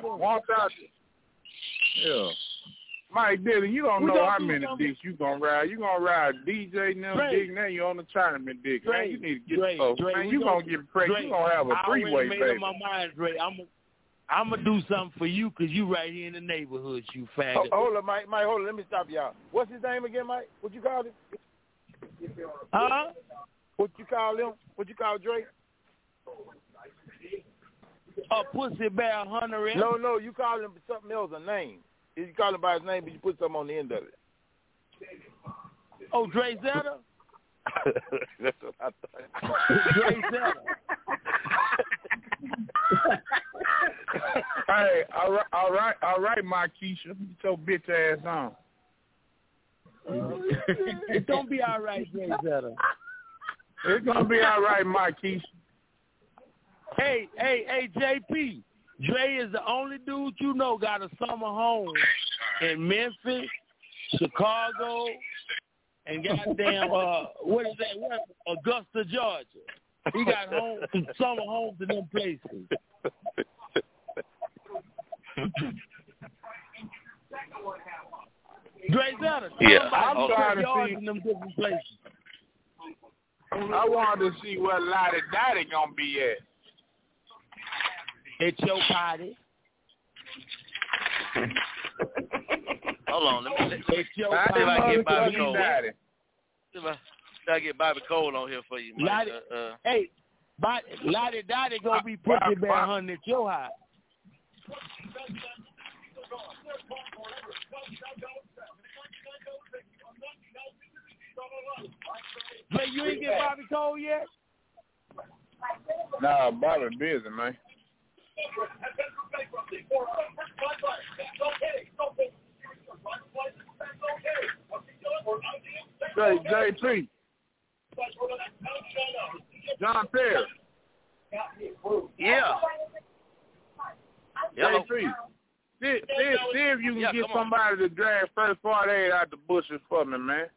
Yeah. Mike Dillon, you don't know how many dicks you gonna ride. You gonna ride DJ now, Dick, now you on the tournament dick. Man, you need to get close. Man, you gonna get pregnant. You gonna have a three-way, baby. I already made up my mind, Dre. I'm gonna do something for you because you right here in the neighborhood, you faggot. Hold on, Mike, hold on. Let me stop y'all. What's his name again, Mike? What you call him? Huh? What you call him? What you call Drake? A pussy bear hunter. No, you call him something else, a name. You call him by his name, but you put something on the end of it. Oh, Dre Zetter? That's what I thought. Dre Zetter. Hey, all right, Markeisha. Get your bitch ass on. It don't be all right, Dre Zetter. It's gonna be all right, Markeisha. Hey, JP. Dre is the only dude you know got a summer home in Memphis, Chicago, and goddamn what is that? Augusta, Georgia. He got summer homes in them places. Dre Zetter, I'm trying to see in them different places. I wanted to see where Lottie Dottie gonna be at. At your party. Hold on, let me see if I get Bobby Cole. I get Bobby Cole on here for you, Mike. Hey, Lottie Dottie gonna be putting bear hunting at your house. But you ain't get Bobby Cole yet? Nah, Bobby busy, man. JP. John Perry. Yeah. JP. See if you can get somebody to drag first 48 out the bushes for me, man.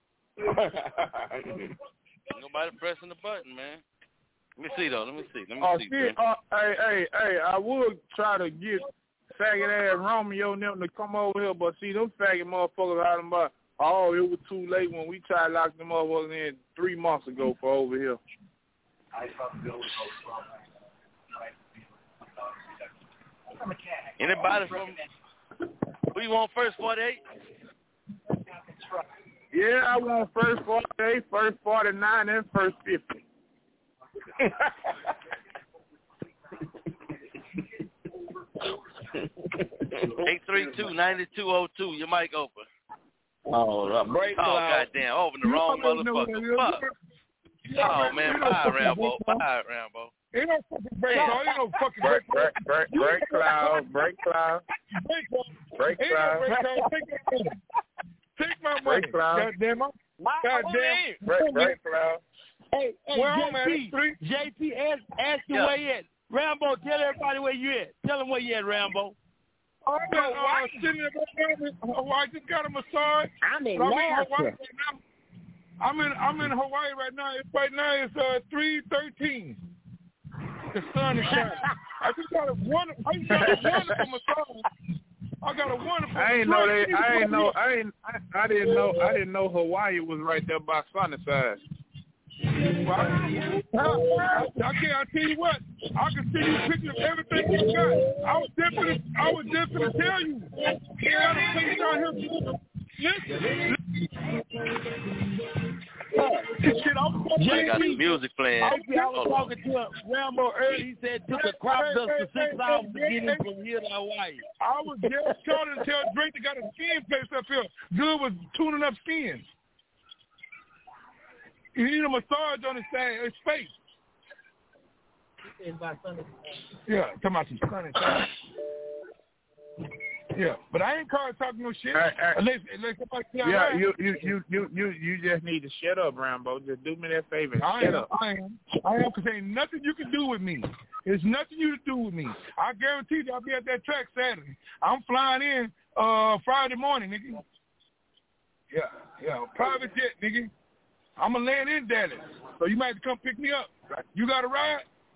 Nobody pressing the button, man. Let me see, though. Let me see. Hey, I would try to get faggot ass Romeo and them to come over here, but see, them faggot motherfuckers out of my, it was too late when we tried to lock them motherfuckers in 3 months ago for over here. Anybody from, who you want first, 48? Yeah, I want first 48, first 49, and first 50. 832-9202. Your mic open. Break goddamn. Open the wrong motherfucker. Fuck. Oh, man. Bye, Rambo. Ain't no fucking break cloud. Ain't no fucking break cloud. Break cloud. Take my money. Goddamn it. Break cloud. Hey, JP, ask you where you at. Rambo, tell everybody where you at. Tell them where you at, Rambo. I just got a massage. I'm in Hawaii. I'm in Hawaii right now. Right now it's 3:13. The sun is shining. I got a wonderful massage. I didn't know Hawaii was right there by Sunnyside. I tell you what, I can see you picking up everything you got. I was definitely tell you. You got a place down here. Listen. I got some music playing. I was talking to Rambo earlier. He said it took a crop duster 6 hours to get him from here to Hawaii. I was just trying to tell Drake they got a skin place up here. Good with tuning up skins. You need a massage on his face. Yeah, talking about some sunny time. Yeah, but I ain't talking no shit. Unless somebody you just need to shut up, Rambo. Just do me that favor. Shut up. I am, because ain't nothing you can do with me. There's nothing you can do with me. I guarantee you I'll be at that track Saturday. I'm flying in Friday morning, nigga. Yeah, private jet, nigga. I'm going to land in Dallas, so you might have to come pick me up. You got a ride?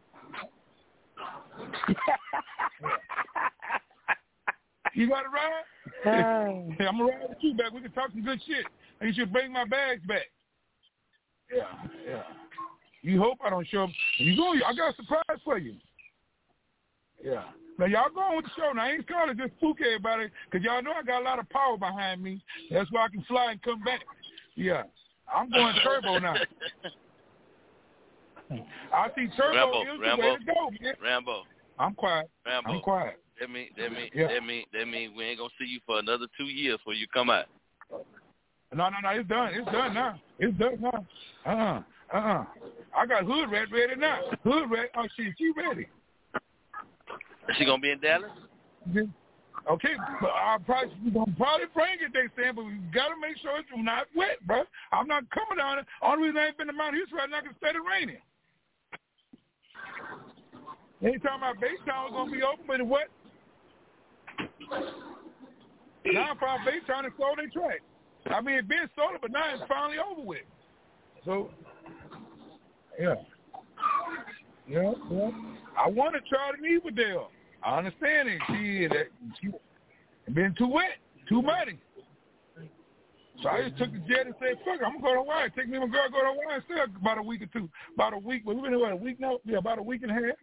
You got a ride? I'm going to ride with you back. We can talk some good shit. And you should bring my bags back. Yeah. You hope I don't show up. I got a surprise for you. Yeah. Now, y'all go on with the show. Now, I ain't calling to just spook everybody, because y'all know I got a lot of power behind me. That's why I can fly and come back. Yeah. I'm going turbo now. I see turbo is the way to go, man. Rambo. I'm quiet. Rambo. I'm quiet. That mean we ain't gonna see you for another 2 years before you come out. No, it's done. It's done now. It's done now. I got Hood Rat ready now. Hood Rat, she ready. Is she gonna be in Dallas? Okay, but we're gonna probably bring it, they saying, but we gotta make sure it's not wet, bro. I'm not coming down there. Only reason I ain't been to Mount Houston right now because it started raining. Anytime my Baytown was gonna be open, but it wet. Now probably Baytown and sold their track. I mean, it's been sold, but now it's finally over with. So, yeah. I want to try to meet with Dale. I understand it. She been too wet, too muddy. So I just took the jet and said, fuck it, I'm going to go to Hawaii. Take me and my girl go to Hawaii and stay about a week or two. About a week. We've been here, a week now? Yeah, about a week and a half.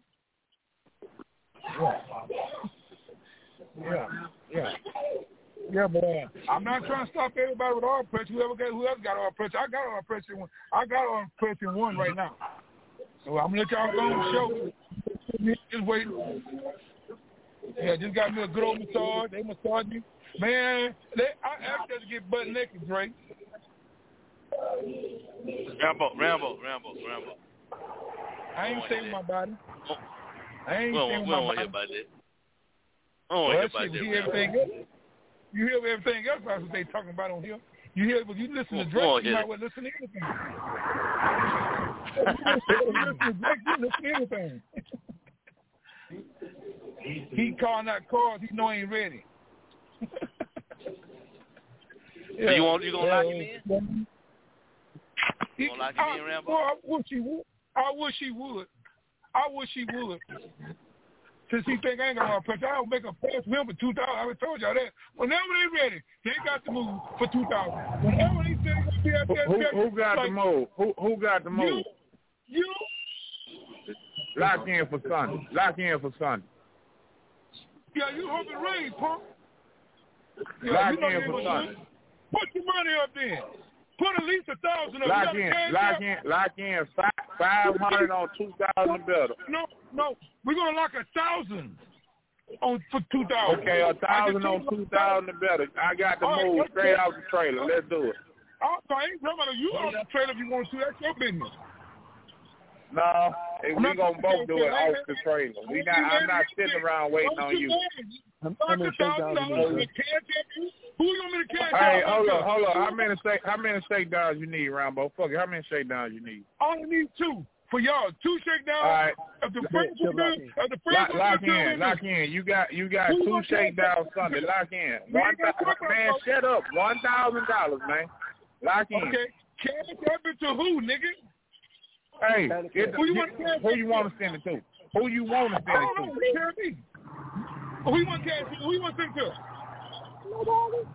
Yeah, but I'm not trying to stop everybody with oil pressure. Whoever got oil pressure, I got oil pressure. I got oil pressure in one right now. So I'm gonna let y'all go on the show. Just wait. Yeah, just got me a good old massage. They massage me, man. I asked them to get butt naked, Drake. Rambo. I ain't saving my body. I ain't saving my body. We don't want to hear about that. I don't want to hear about that. You hear everything else? You hear everything else about what they talking about on here. You hear, but you listen to Drake, you might well listen to anything. You listen to Drake, you listen to anything. He calling out cars, he know he ain't ready. So you gonna lock him in? You gonna lock him in, Rambo? Well, I wish he would. Since he think I ain't gonna press, I'll make a pass for him for 2,000. I already told y'all that. Whenever they ready, they got to move for 2,000. Whenever they say they're gonna be out there, who got the move? Who got the move? You. Lock in for Sunday. Yeah, you hope it rains, punk. Yeah, lock in for Sunday. Put your money up there. Put at least 1,000 up. Lock in 500 on 2,000 better. No, we're gonna lock 1,000 on for 2,000. Okay, 1,000 on 2,000 better. I got the move straight out the trailer. Let's do it. I ain't talking about you on the trailer if you want to. That's your business. No, we gonna both do it off the trailer. I'm not sitting around waiting on you. Who you want me to cash out? Hey, hold on. How many shakedowns you need, Rambo? Fuck it. How many shakedowns you need? I only need 2 for y'all. 2 shakedowns. All right. Lock in. You got 2 shakedowns Sunday. Lock in. Man, shut up. $1,000, man. Lock in. Okay. Cash that to who, nigga? Hey, who you want to send it to? Who you want to send it to? Who you want to send it to? Nobody.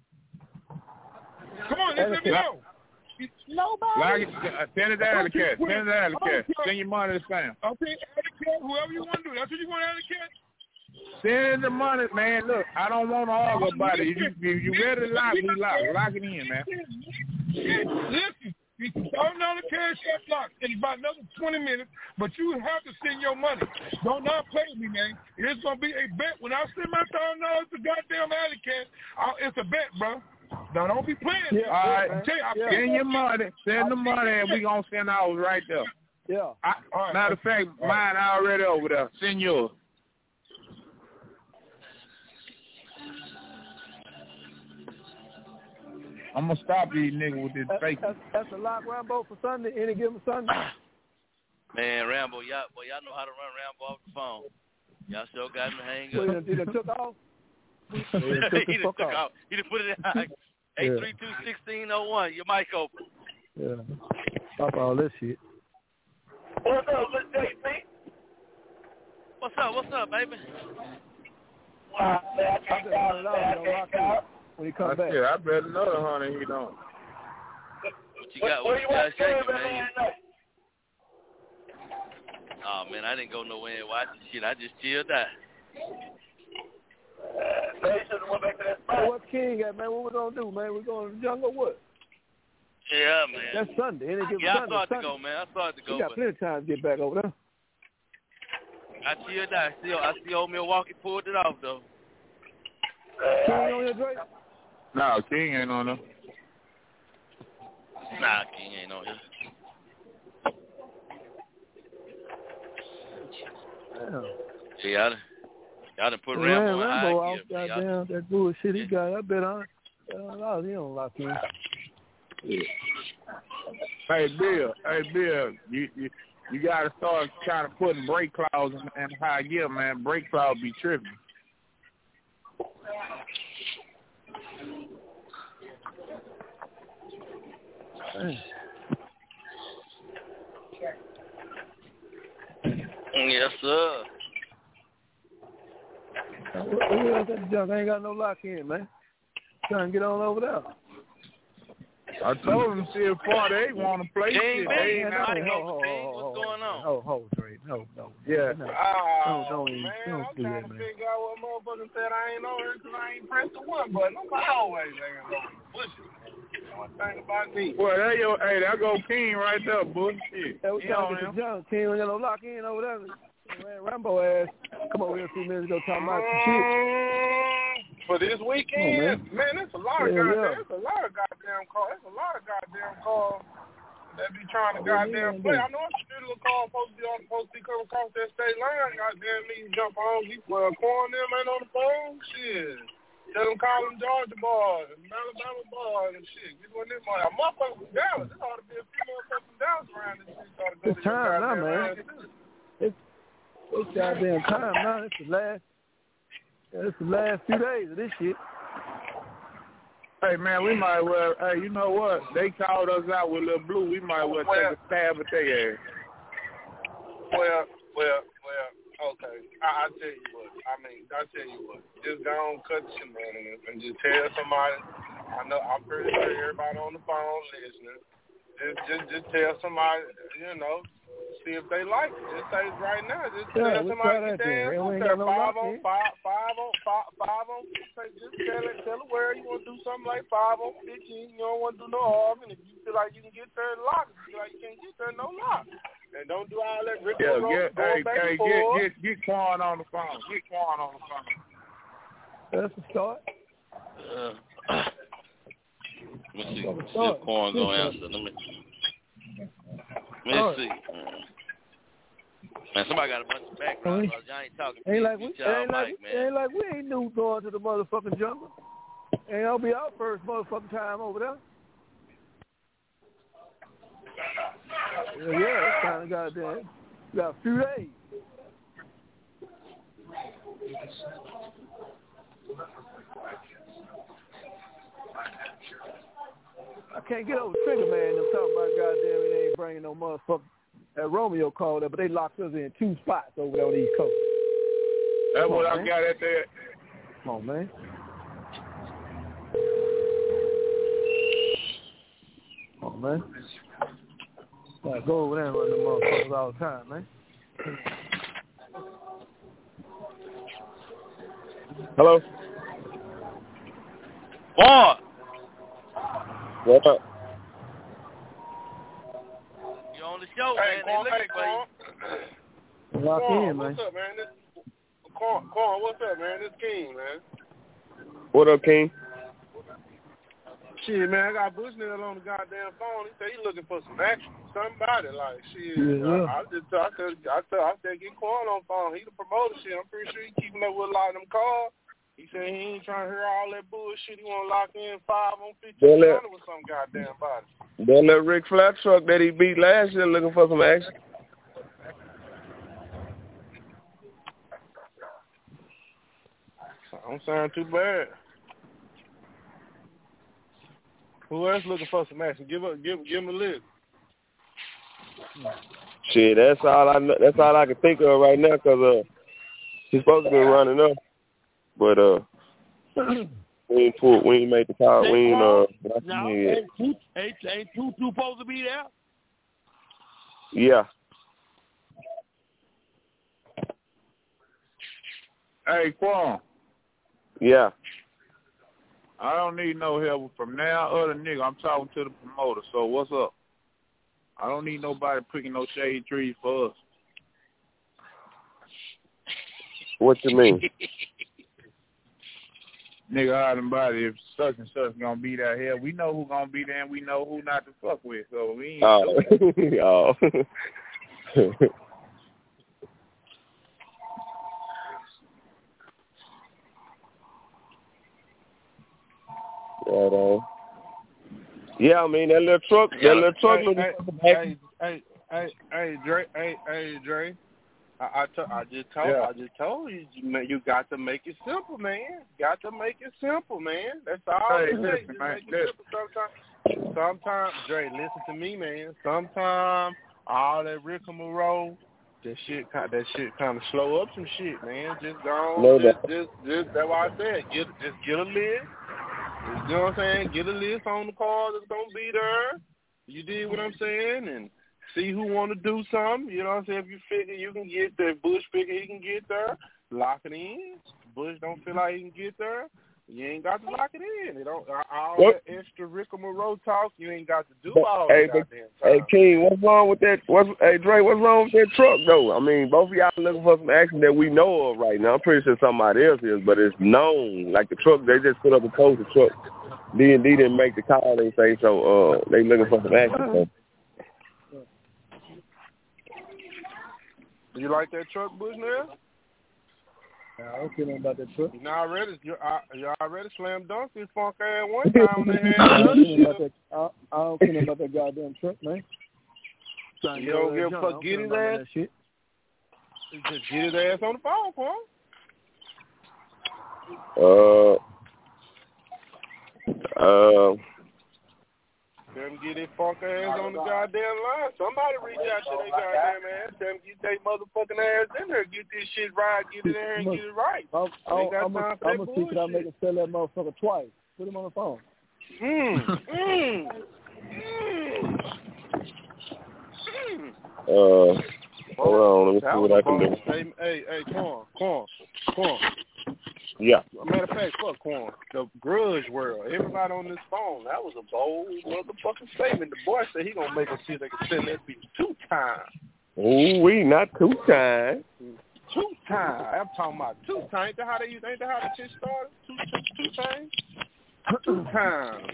Come on, let's let me know. Nobody. Send it to Alley Cat. Send your money to Sam. Okay, Alley Cat, whoever you want to do. That's what you want, Alley Cat? Send the money, man. Look, I don't want to argue about it. If you ready to lock, we lock. Lock it in, man. Listen. $1,000 cash app lock in about another 20 minutes, but you have to send your money. Don't not play with me, man. It's going to be a bet. When I send my $1,000 to goddamn Alley Cat, it's a bet, bro. Now, don't be playing. Yeah, all right. Send your money. Send the money, and we going to send ours right there. Yeah. Matter of fact, mine already over there. Send yours. I'm going to stop these niggas with this fake. That's a lock, Rambo, for Sunday, any given Sunday. Man, Rambo, y'all know how to run Rambo off the phone. Y'all sure got him to hang up. He done took off? He done took off. He done put it in 832-1601. Your mic open. Yeah. Stop all this shit. What's up, Little JC? What's up, baby? I just $100 when he comes back. Yeah, I bet another 100 he don't. What you got shaking, man? Oh, man, I didn't go nowhere and watch the shit. I just chilled out. Hey, what's King at, man? What we going to do, man? We going to the jungle or what? Yeah, man. That's Sunday. I started to go, man. You got plenty of time to get back over there. I chilled out. I see old Milwaukee pulled it off, though. King on your Drake? No, King ain't on them. Nah, King ain't on here. Damn. Yeah, y'all done put Rambo in high off gear. Goddamn, that bullshit he got. I bet he don't lock in. Yeah. Hey Bill, you gotta start kind of putting brake clouds in high gear, man. Brake clouds be tripping. Yes, sir. That junk ain't got no lock in, man. Trying to get on over there. I told him, see if 48 want to play shit. What's going on? Hold, Dre. No. Yeah. Don't man, do I'm that, trying to man. figure out what motherfucker said I ain't on here because I ain't pressed the one button. I'm always hanging on the bushes. One thing about me. Well, that go King right there, boy. Shit. Hey, we trying to get the junk. King ain't got no lock in over there. Man, Rambo ass come over here a few minutes ago talking about some shit. For this weekend, man, it's a lot of goddamn calls. It's a lot of goddamn calls that be trying to goddamn play. I know it's a little call supposed to be coming across that state line. Goddamn, me jump on. Corn them ain't on the phone. Shit. Tell them call them Georgia boys and Alabama boys and shit. Get one of them boys. Motherfuckers from Dallas. There ought to be a few motherfuckers from Dallas around this shit. It's time now, man. It's goddamn time now. It's the last few days of this shit. Hey, man, we might well, you know what? They called us out with Lil Blue. We might well take a stab at their ass. Well, okay. I'll tell you what. Just go on, cut the shenanigans and just tell somebody. I'm pretty sure everybody on the phone listening. Just tell somebody, see if they like it. Just say it right now. Just tell somebody get their 5 on 5 on. Just tell it where you want to do something like 5 on 15. You don't want to do no harm. And if you feel like you can get there, lock. If you feel like you can't get there, no lock. And don't do all that going back and forth. Get Quan on the phone. That's a start. Let me see if Quan gonna answer. Let me see. Man, somebody got a bunch of background noise. Y'all ain't talking. Ain't like we ain't new going to the motherfucking jungle. Ain't gonna be our first motherfucking time over there. Yeah, it's kind of goddamn. We got a few days. I can't get over Trigger Man. Them talking about goddamn it ain't bringing no motherfucker. That Romeo called up, but they locked us in 2 spots over there on the East Coast. That's what I got at there. Come on, man. Gotta go over there and run them motherfuckers all the time, man. Hello? Boy! What up? You on the show, man. They looking for you. Lock in, man. What's up, man? Quan, what's up, man? This King, man. What up, King? Shit, man, I got Bushnell on the goddamn phone. He said he looking for some action. Somebody, like, shit. Yeah. I said get Quan on the phone. He the promoter, shit. I'm pretty sure he keeping up with a lot of them calls. He said he ain't trying to hear all that bullshit. He want to lock in 5 on 15 with some goddamn body. That little Rick Flat truck that he beat last year looking for some action. Don't sound too bad. Who else looking for some action? Give him a list. Shit, that's all I can think of right now because he's supposed to be running up, but we ain't made the call. We ain't ain't Tutu supposed to be there? Yeah. Hey, Quan. Yeah. I don't need no help from now other nigga. I'm talking to the promoter. So what's up? I don't need nobody picking no shade trees for us. What you mean? nigga Harden body if such and such gonna be there. Hell, we know who gonna be there and we know who not to fuck with. So we ain't Oh. Yeah, I mean that little truck. Hey, Dre. Hey, Dre. I just told you, man. You got to make it simple, man. Got to make it simple, man. That's all it takes. Just make it simple. Sometimes, Dre, listen to me, man. Sometimes all that rigmarole, that shit kind of slow up some shit, man. Just go on. Just that's why I said, just get a list. You know what I'm saying? Get a list on the cars that's gonna be there. You did what I'm saying, and see who want to do something. You know what I'm saying? If you figure you can get there, Bush figure he can get there, lock it in. Bush don't feel like he can get there, you ain't got to lock it in. You don't all that extra rigmarole talk. You ain't got to do all that goddamn time. Hey, King, what's wrong with that? Hey, Dre, what's wrong with that truck though? I mean, both of y'all looking for some action that we know of right now. I'm pretty sure somebody else is, but it's known. Like the truck, they just put up a post. The truck, D&D didn't make the call. They say so. They looking for some action. So. You like that truck, Bush, now? I don't care nothing about that truck. You already slam dunked this funk ass one time when they had I don't care nothing about that goddamn truck, man. You don't give a fuck, get his ass. Just get his ass on the phone, Tell them get his funk ass on the goddamn line. Somebody reach out to their goddamn ass. Tell them get their motherfucking ass in there. Get this shit right. Get it there and get it right. I'm going to teach you how to make him sell that motherfucker twice. Put him on the phone. Hold on. Let me see what I can do. Hey, Quan. Yeah. Matter of fact, fuck Quan. The grudge world. Everybody on this phone. That was a bold motherfucking statement. The boy said he gonna make a shit that can send that bitch 2 times. Ooh, we not 2 times. 2 times. I'm talking about 2 times. Ain't that how the shit started? 2 times. 2 times.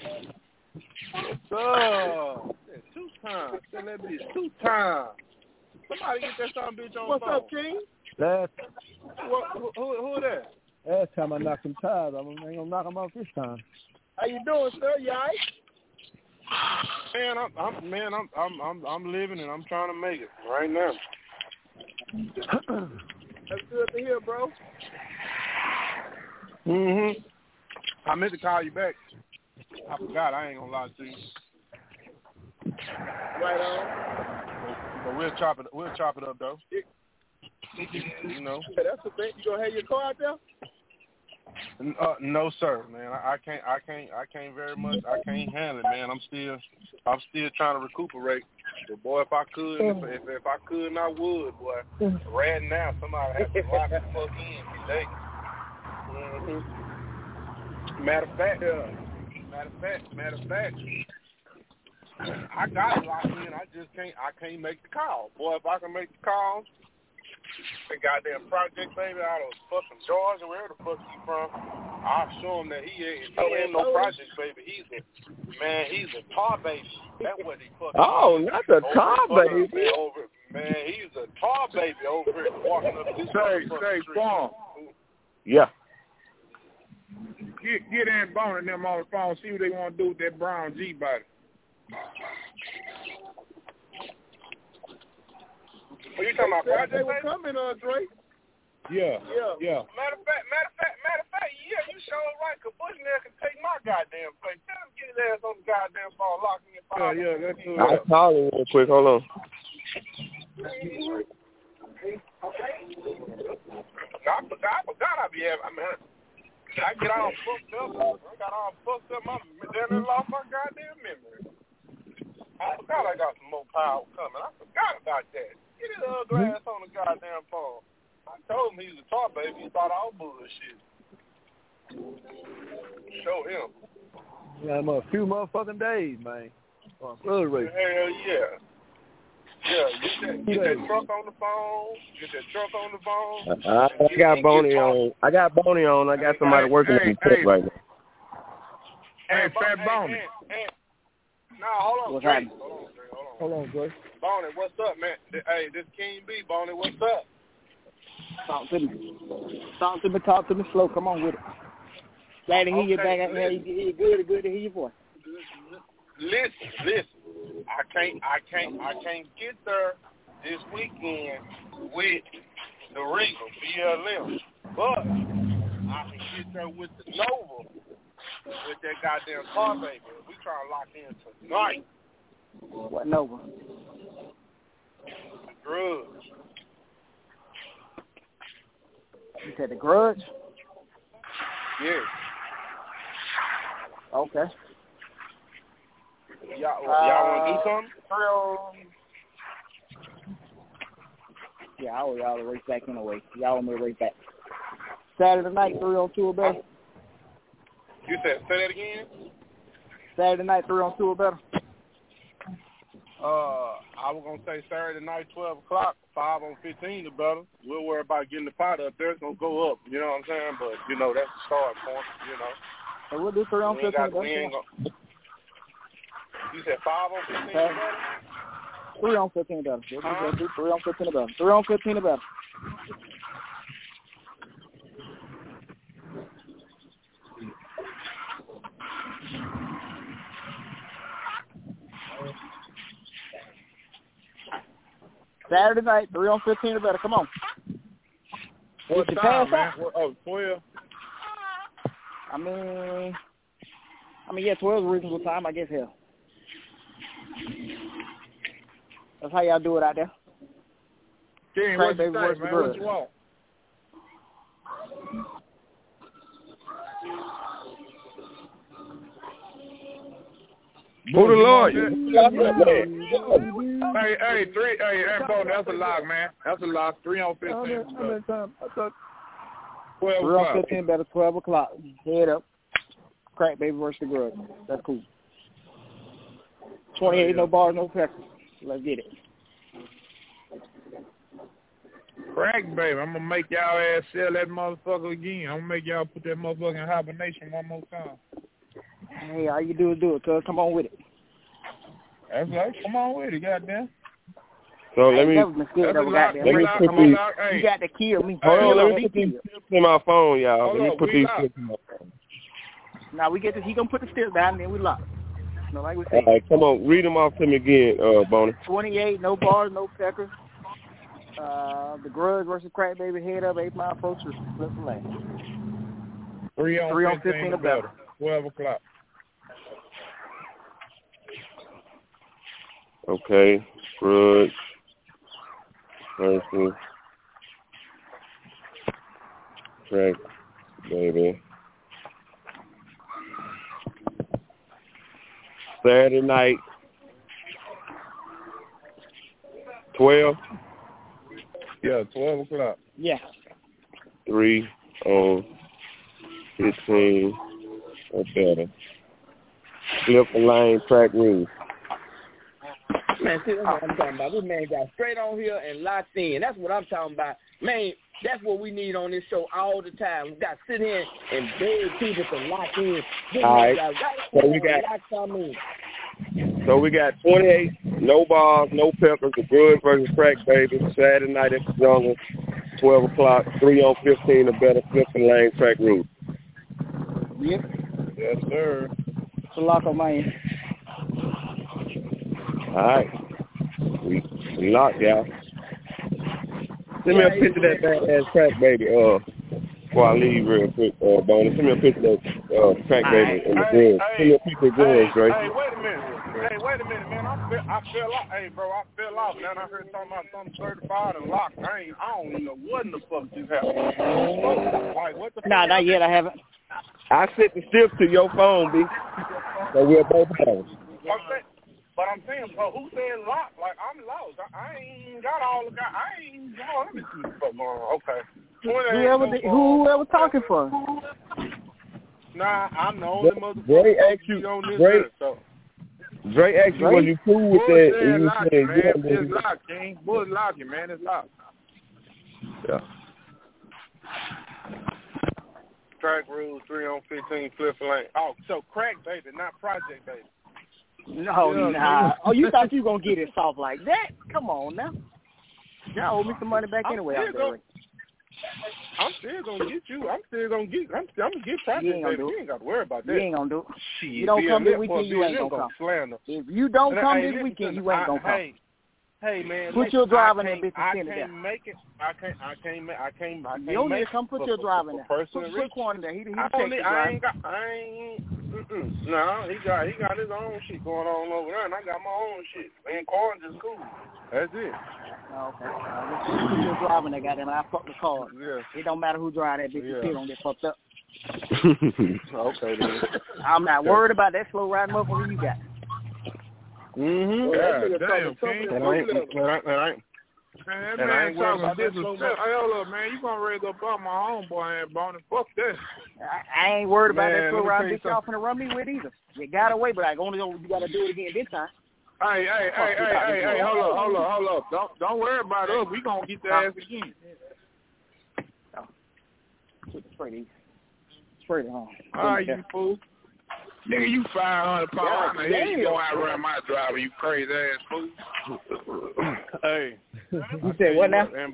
So 2 times. Send that bitch 2 times. Somebody get that son bitch on the phone. What's up, King? Who that? Last time I knocked him tired, I ain't gonna knock him off this time. How you doing, sir? You all right? I'm living and I'm trying to make it right now. That's good to hear, bro. I meant to call you back. I forgot. I ain't gonna lie to you. Right on. But we'll chop it up though. You know. That's the thing. You gonna have your car out there? No, sir, man. I can't very much. I can't handle it, man. I'm still trying to recuperate. But boy, if I could, if I could, I would, boy. Right now, somebody has to lock the fuck in today. Matter of fact, I got it locked in. I can't make the call. Boy, if I can make the call, the goddamn Project Baby out of fucking Georgia, wherever the fuck he from, I'll show him that he ain't no Project Baby. He's a tar baby. That's what he fucking not the tar baby. He's a tar baby over here walking up this Say, Quan. Yeah. Get Aunt Bone and them on the phone, see what they want to do with that brown G body. What you talking about, Project They were coming, Dre. Yeah. Matter of fact, yeah, you sure right, because Bushnell can take my goddamn place. Tell him get his ass on the goddamn phone, lock me in file. Yeah, that's good. I'll call him real quick. Hold on. I forgot I be having, I get all fucked up. I got all fucked up. I lost my goddamn memory. I forgot I got some more power coming. I forgot about that. Get his ugly ass on the goddamn phone. I told him he was a tar baby. He thought all bullshit. Show him. Yeah, a few motherfucking days, man. Hell yeah. Yeah, get that truck on the phone. Get that truck on the phone. I got Boney on. I got somebody working on the truck right now. Hey, Fat Boney. Nah, hold on, Dre. Hold on, Dre. Boney, what's up, man? Hey, this King B. Boney, what's up? Talk to me. Talk to me slow. Come on with it. Glad to hear you back. Good to hear your voice. Listen. I can't get there this weekend with the Regal BLM, but I can get there with the Nova, with that goddamn car baby. We trying to lock in tonight. What Nova? The Grudge. You said the Grudge? Yes. Okay. Y'all want to do something? Yeah, I owe y'all a race back anyway. Y'all want me to race back. Saturday night, 3-on-2 or better. You said, say that again? Saturday night, 3-on-2 or better. I was going to say Saturday night, 12 o'clock, 5-on-15 or better. We'll worry about getting the pot up there. It's going to go up. You know what I'm saying? But, that's the start point, So we'll do 3-on-15 or better. You said 5-on-15 or better? 3-on-15 or better. We'll do 3-on-15 or better. 3-on-15 or better. Saturday night, 3-on-15 or better. Come on. What time, man? 12? I mean, yeah, 12 is a reasonable time, I guess, hell. That's how y'all do it out there. King, what you think, man? What you want? Who the lawyer? Hey, bro, that's a lock, man. That's a lock. 3-on-15. How many times? I thought 12 3-on-15 better, 12 o'clock. Head up. Crack Baby versus the Grudge. That's cool. 28, no bars, no peppers. Let's get it. Crack Baby, I'm going to make y'all ass sell that motherfucker again. I'm going to make y'all put that motherfucker in hibernation one more time. Hey, all you do is do it, cuz. Come on with it. That's right. Come on with it, goddamn. So let me put these. You got to kill me. Hold on, let me put these tips in my phone, y'all. Let me put these tips in my phone. Now we get this. He gonna put the steps down, and then we lock. Like we said. All right, come on, read them off to me again, Boney. 28, no bars, no peckers. The Grudge versus Crack Baby, head up, 8 Mile approach, flip the lane. 3-on-15 or better. 12 o'clock. Okay, Grudge versus Crack Baby. Saturday night, 12? Yeah, 12 o'clock. Yeah. 3-on-15 or better. Flip the lane, track rules. Man, see, that's what I'm talking about. This man got straight on here and locked in. That's what I'm talking about. Man, that's what we need on this show all the time. We got to sit here and beg people to lock in. All right. So we got 28, no bars, no peppers, the Grudge versus Crack Baby, Saturday night at the Jungle, 12 o'clock, 3-on-15 or better, flip the lane, track route. Yep. Yes, sir. It's a lock on my end. All right. We locked, y'all. Send me a picture of that badass Crack Baby, before I leave real quick, Bonus. Send me a picture of that Crack Baby in the Grudge. Send me a picture of Grudge, Dre. Hey, wait a minute, man. I fell off. Hey, bro, I fell off. Then I heard talking about something certified and locked. I don't know what in the fuck just happened. Like, what the fuck? Nah, not yet. I haven't. I sent the stiff to your phone, B. So we'll both have it. But I'm saying, bro, who said locked? Like, I'm lost. I ain't got all the guys. Let me see what the fuck going on. Okay. Whoever talking for? Nah, I'm the only motherfucker Dre Dre asked you, was you cool with that? And you said, man. It's locked, King. Bull locking, man. It's locked. Yeah. Track rules, 3 on 15, flip lane. Oh, so crack baby, not project baby. No, nah. Oh, you thought you gonna get it soft like that? Come on now. Y'all owe me some money back anyway. I'm still gonna get you. I'm gonna get project baby. You ain't got to worry about that. You ain't gonna do it. Shit, you don't come this weekend, you ain't gonna come. Slander. If you don't come this weekend, you ain't gonna come. Hey man, put your driver in that bitch and send it I can't make it. I can't. You don't need to come put your driver in there. Put Quan in there. He No, he got his own shit going on over there, and I got my own shit. Man, Quan just cool. That's it. Okay. Put your driver in there, goddamn. I fuck the car. Yeah. It don't matter who drive that bitch. You still don't get fucked up. Okay then. I'm not worried about that slow riding motherfucker you got. Mm-hmm. Yeah, damn, King. That ain't. Man, talking disrespect. Hey, hold up, man. You gonna raise up on my homeboy and Bonnie? Fuck that. I ain't worried about that slow ride bitch y'all finna run me with either. You got away, but you gotta do it again this time. Hey, hold up. Don't worry about us. We gonna get the ass again. Straight easy. Straight on. All right, you fool. Nigga, you 500 pounds. Man, you go out run my driver, you crazy ass fool. Hey. You said what now? Aunt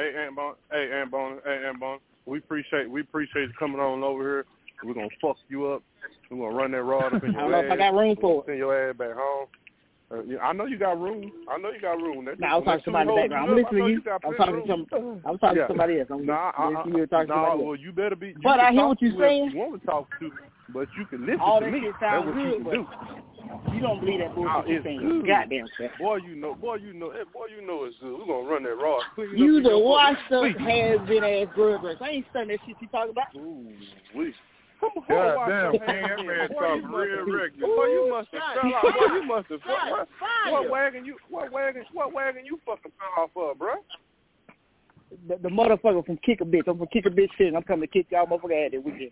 Bonner. We appreciate you coming on over here. We're gonna fuck you up. We're gonna run that rod up in your ass. I don't know if I got room for it. Send your ass back home. I know you got room. I was talking to somebody in the background. I'm listening to you. I'm talking to somebody else. Well, you better be. But I hear what you're saying. You want to talk to, but you can listen all to me. All that shit sounds good, but you don't believe that bullshit you're saying. Goddamn shit. Boy, you know it's good. We're gonna run that raw. You the washed up, has-been ass grudge race. I ain't studying that shit you talking about. Ooh, God damn, man, that man talking real regular. Boy, you must have fell off. Boy, you must have fell off. What wagon you fucking fell off of, bro? The motherfucker from Kick a Bitch. I'm from Kick a Bitch shit, and I'm coming to kick y'all motherfucker ass this weekend.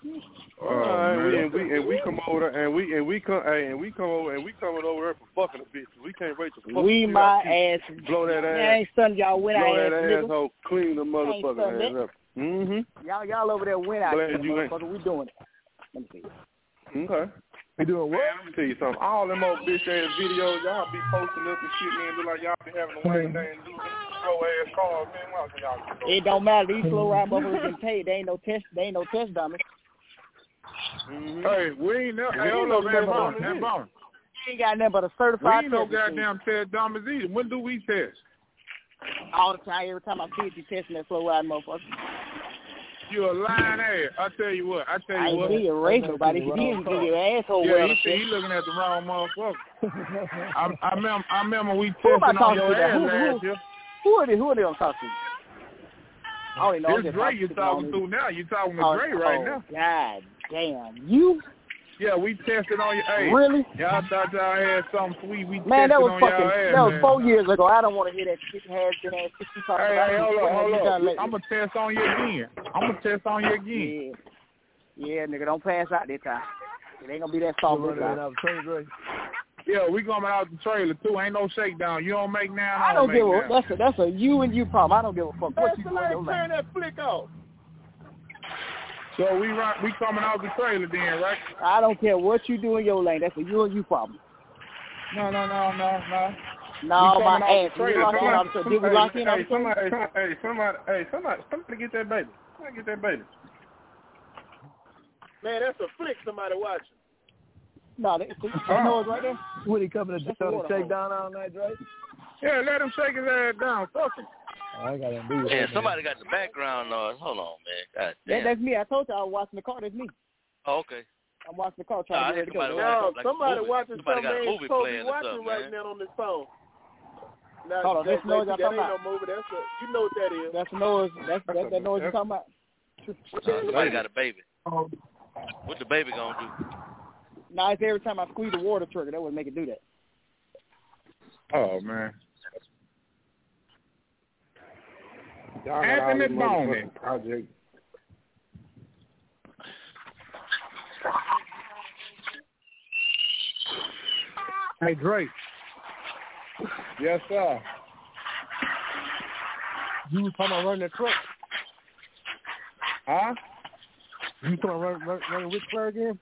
We come over there, and we come over there for fucking a bitch. We can't wait to fuck. We my ass. Blow that ass. I ain't stunning y'all win blow ass. Blow that asshole. Clean the motherfucker ass up. Y'all over there win out here, motherfucker. We doing it. Let me see. Okay. We doing what? Let me tell you something. All them old bitch ass videos y'all be posting up and shit, man, look like y'all be having a wedding day and do slow ass cars, man. Why y'all it don't matter. These slow ride motherfuckers getting paid. They ain't no test dummies. Hey, we ain't never. Hey, hold up, man. Bone. You ain't got nothing but a certified test. We ain't no goddamn test dummies either. When do we test? All the time. Every time I see it, you testing that slow ride motherfucker. You a lying ass. I tell you what. I ain't see a race nobody. He didn't give your asshole. Yeah, he looking at the wrong motherfucker. I remember we tested on your ass last year. Who are they gonna talk to? I don't know. It's Dre you talking to now. You talking to Dre right now. God damn. You? Yeah, we tested on your ass. Really? Y'all thought y'all had something sweet. We man, tested that was on fucking. Y'all ass, that was man. 4 years ago. I don't want to hear that shit has-been ass shit you talking about. Hey, hold up. I'm going to test on you again. Yeah, nigga, don't pass out this time. It ain't going to be that soft this time. Yeah, we coming out the trailer, too. Ain't no shakedown. You don't make now, I don't give a... That's a you and you problem. I don't give a fuck what you doing. Turn that flick off. So we coming out the trailer then, right? I don't care what you do in your lane. That's a you and you problem. No. No, my ass. Did we lock in on the trailer? Somebody get that baby. Man, that's a flick somebody watching. No, that noise right there. When he coming to throw the shakedown all night, right? Yeah, let him shake his ass down. Fuck him. I ain't got to do it. Yeah, somebody got the background noise. Hold on, man. God damn. That's me. I told you I was watching the car. That's me. Oh, okay. I'm watching the car trying to get ready to go. No, somebody watching somebody got a movie playing or watching something, right man. now on this phone. Now, hold on, that's the noise y'all talking about. That ain't no movie. You know what that is. That's the noise. That's that noise you're talking about. Somebody got a baby. What the baby gonna do? Nah, it's every time I squeeze the water trigger. That would make it do that. Oh, man. Anthony Boney. Project. Hey, Drake. Yes, sir. You was talking about running that truck? Huh? You talking about running Ric Flair again?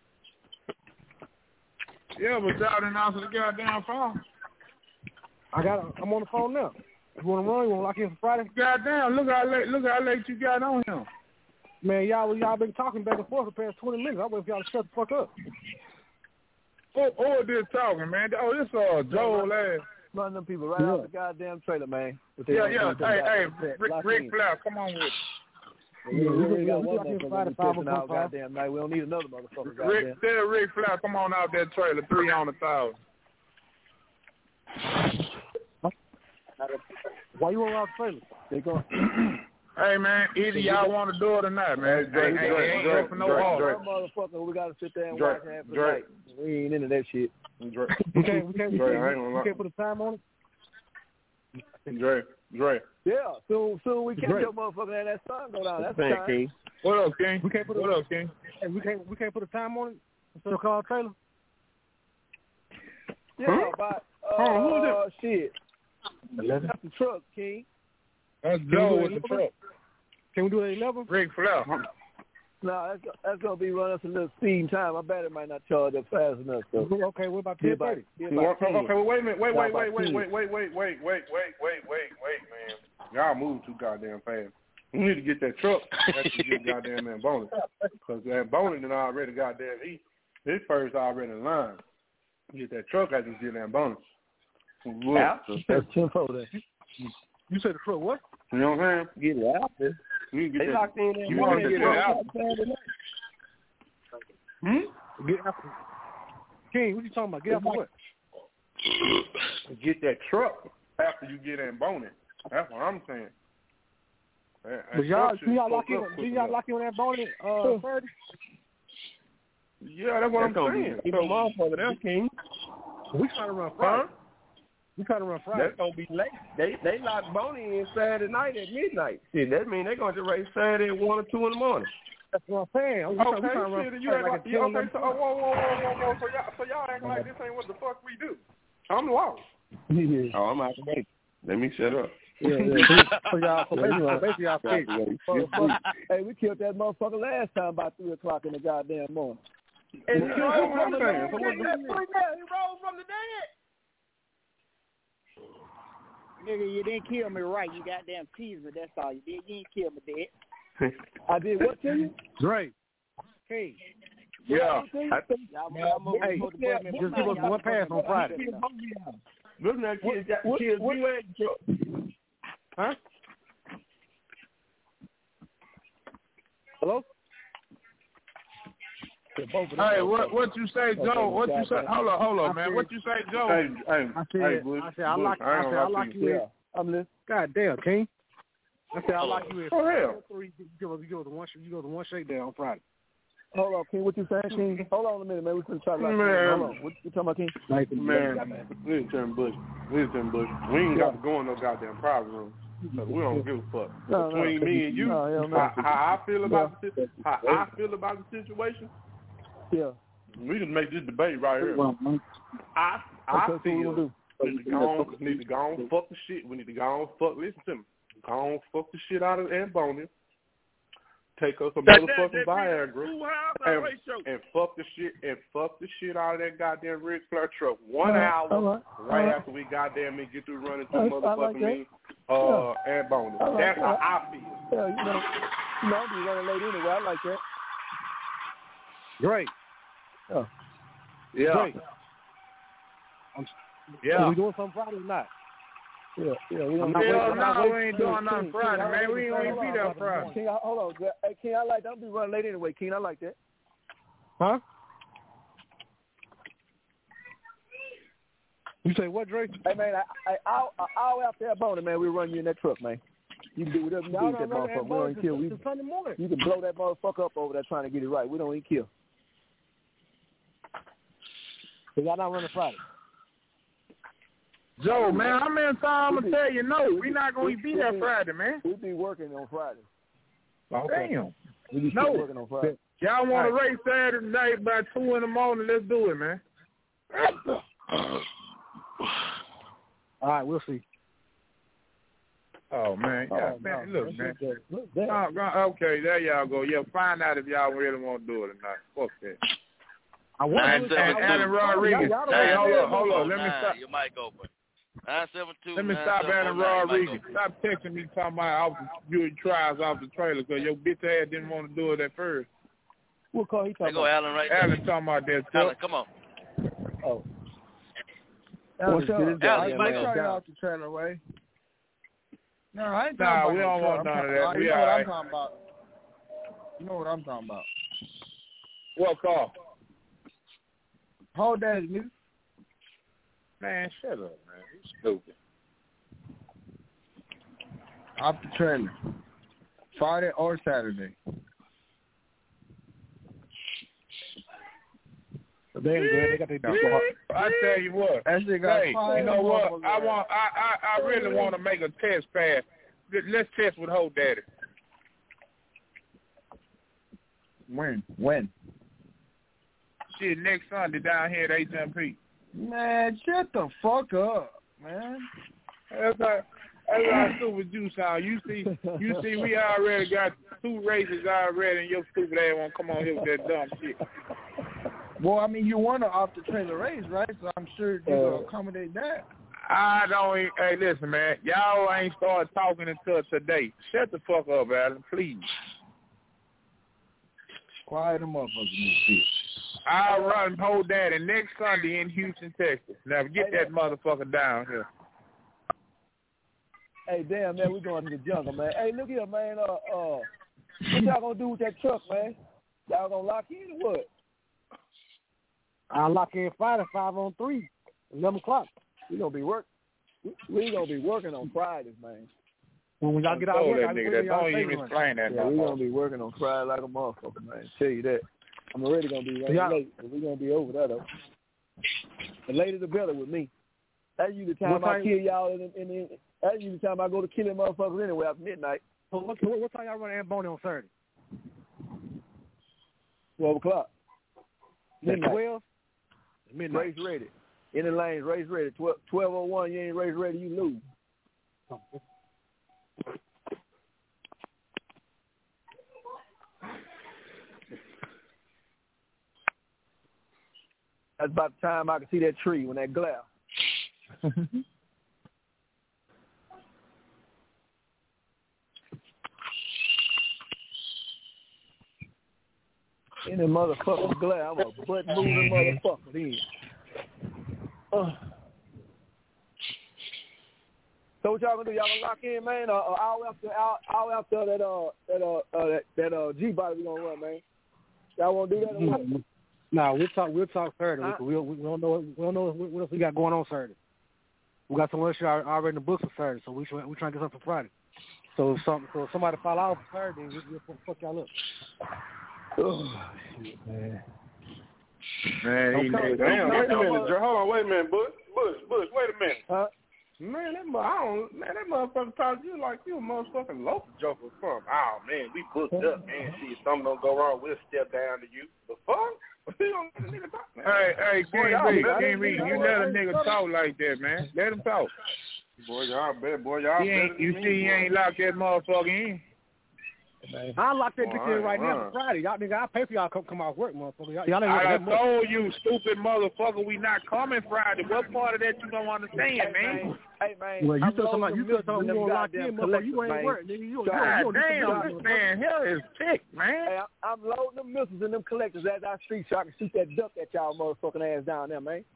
Yeah, but y'all didn't answer the goddamn phone. I'm on the phone now. You want to run? You want to lock in for Friday? Goddamn! Look how late you got on him. Man, y'all been talking back and forth for the past 20 minutes. I wait for y'all to shut the fuck up. Oh, this talking, man. Oh, this Joel ass. Running them people right out the goddamn trailer, man. Yeah. Hey, Ric Flair, come on with it. We got one motherfucker pissing out goddamn night. We don't need another motherfucker, goddamn. Tell Ric Flair, come on out that trailer, 300,000. Why you want out the trailer? They go. Hey, man, either y'all want to do it or not, man. Drake, motherfucker, we got to sit there and watch half the night. We ain't into that shit. Drake. We can't put a time on it? Drake. Yeah, soon we catch your motherfucker and that sun go down. That's the time. King. What up, King? What up, King? Hey, we can't put a time on it instead of call trailer? Yeah, but who is it? Shit. That's the truck, King. That's Joe with the truck. Can we do it at 11? Ric Flair. No, that's gonna be running us a little speeding time. My battery might not charge up fast enough. So. Okay, what about 10:30? Okay, wait a minute. Wait, man. Y'all move too goddamn fast. We need to get that truck. That's to get goddamn that bonus. Because that bonus is already goddamn his first already in line. Get that truck, I just get that bonus. That's 10-4 there. You said the truck what? You know what I'm saying? Get it out there. They locked in there. You want to get it out? Get out. King, what you talking about? Get out for what? Get that truck after you get that bonus. That's what I'm saying. But y'all lock in on that bonus 30? Yeah, that's what I'm saying. You know, motherfucker, that's King. We trying to run Friday. We trying to run Friday. That's gonna be late. They lock Boney in Saturday night at midnight. Shit, that means they're gonna race Saturday at 1 or 2 in the morning. That's what I'm saying. Okay, whoa. So y'all acting like this ain't what the fuck we do. I'm lost. Yeah. Oh, I'm out the way. Let me shut up. Yeah. So basically y'all fixed. Hey, we killed that motherfucker last time about 3 o'clock in the goddamn morning. And he rolled from the dead. Nigga, you didn't kill me right. You goddamn teased me. That's all you did. You didn't kill me dead. I did what to you? Drake. Hey. Yeah. Hey, just give us one pass on Friday. Look at kids got kids. Huh? Hello? Hey, what you say, Joe? What you say? Hold on, man. What you say, Joe? I said I like you. Yeah, I'm listening. God damn, King. I said I like you. For real. You go to one shakedown on Friday. Hold on, King. What you saying, King? Hold on a minute, man. We're going to try to man. Hold on. What you talking about, King? Man, we ain't turn bush. We ain't got to go in no goddamn private room. So we don't give a fuck. Between me and you, how I feel about the situation. Yeah. We can make this debate right here. I feel we need to go on fuck the shit. We need to go on fuck. Listen to me. Go on fuck the shit out of Aunt Bonnie. Take us a motherfucking Viagra and fuck the shit out of that goddamn Ric Flair truck. 1 hour right after we goddamn me get through running through motherfucking me Aunt Bonnie. That's how I feel. Yeah, you know, I'll be running late anyway. I like that. Great. Oh. Yeah. Great. Yeah. Are we doing something Friday or not? Yeah. We ain't doing nothing Friday, man. We ain't even be there Friday. King, hold on. Hey, King, I like that. I'll be running late anyway, King. I like that. Huh? You say what, Drake? Hey, man, I'll out there boning, man. We run you in that truck, man. You can do whatever you do with that motherfucker. We don't even kill. Sunday morning. You can blow that motherfucker up over there trying to get it right. We don't even kill. So y'all not running Friday? Joe, man, how many times I'm going to tell you no? We're not going to be there Friday, man. We'll be working on Friday. Okay. Damn. We'll be working on Friday. Y'all want to race Saturday night by 2 in the morning, let's do it, man. All right, we'll see. Oh, man. Yeah, man. No, Look, man. Look that. Okay, there y'all go. Yeah, find out if y'all really want to do it or not. Fuck that. I want to. Alan Rodrigez. Hey, hold on. Let me stop. Your mic open. 972. Let me stop Alan Rodriguez. Stop texting me talking about you trials off the trailer because your bitch ass didn't want to do it at first. What call he talking about? Alan right there. Alan talking about that. Alan, come on. Oh. What's up? Alan, I try off the trailer way. No, I ain't talking about we don't want none of that. You know what I'm talking about. You know what I'm talking about. What call? Hold that, nigga. Man, shut up, man. You stupid. Off the trailer. Friday or Saturday. They got I tell you what. Hey, you know what? I really want to make a test pass. Let's test with Ho Daddy. When? Shit, next Sunday down here at HMP. Man, shut the fuck up, man. That's how stupid you sound. You see, we already got 2 races already, and your stupid ass won't come on here with that dumb shit. Well, I mean, you want to off the trailer race, right? So I'm sure you will accommodate that. I don't. Hey, listen, man. Y'all ain't started talking until today. Shut the fuck up, Alan, please. Quiet them up, shit. I'll run Ho Daddy next Sunday in Houston, Texas. Now get that motherfucker down here. Hey, damn, man, we going to the jungle, man. Hey, look here, man. What y'all gonna do with that truck, man? Y'all gonna lock in or what? I'll lock in Friday, 5-on-3, 11 o'clock. We gonna be working on Fridays, man. When y'all get out here, don't even explain that. Yeah, we gonna be working on Friday like a motherfucker, man. Tell you that. I'm already gonna be running late, but we gonna be over that though. The later the better with me. That's usually the time I kill y'all that's usually the time I go to killing motherfuckers anyway after midnight. So what time y'all running Amboni on Saturday? 12 o'clock. Midnight. 12? Midnight. Race ready. In the lanes, race ready. 12:01, you ain't race ready, you lose. That's about the time I can see that tree when that glare. In the motherfucking glare, I'm a butt moving motherfucker then. So what y'all gonna do? Y'all gonna lock in, man? Hour after that G body we gonna run, man. Y'all wanna do that or what? No, we'll talk Saturday. We don't know what else we got going on Saturday. We got some other shit already in the books for Saturday, so we trying to get something for Friday. So if somebody fall out for Saturday, we'll fuck y'all up. Oh, shit, man. Man, damn, wait a minute. Hold on, wait a minute, Bush, wait a minute. Huh? Man, that motherfucker talk to you like you a motherfucking local joker from. Oh man, we booked up, man. See, if something don't go wrong, we'll step down to you. The fuck? Hey, King B, you let a nigga talk like that, man. Let him talk. Boy, y'all better. You see, he ain't locked that motherfucker in. I'll lock that bitch in right now for Friday. Y'all nigga, I'll pay for y'all to come off work, motherfucker. Y'all ain't I told you, stupid motherfucker, we not coming Friday. What part of that you don't understand, man? Hey, man. Well, you feel something you gonna lock in, motherfucker. You ain't work, nigga. God damn, this man here is ticked, man. Hey, I'm loading them missiles in them collectors as I street so I can shoot that duck at y'all motherfucking ass down there, man.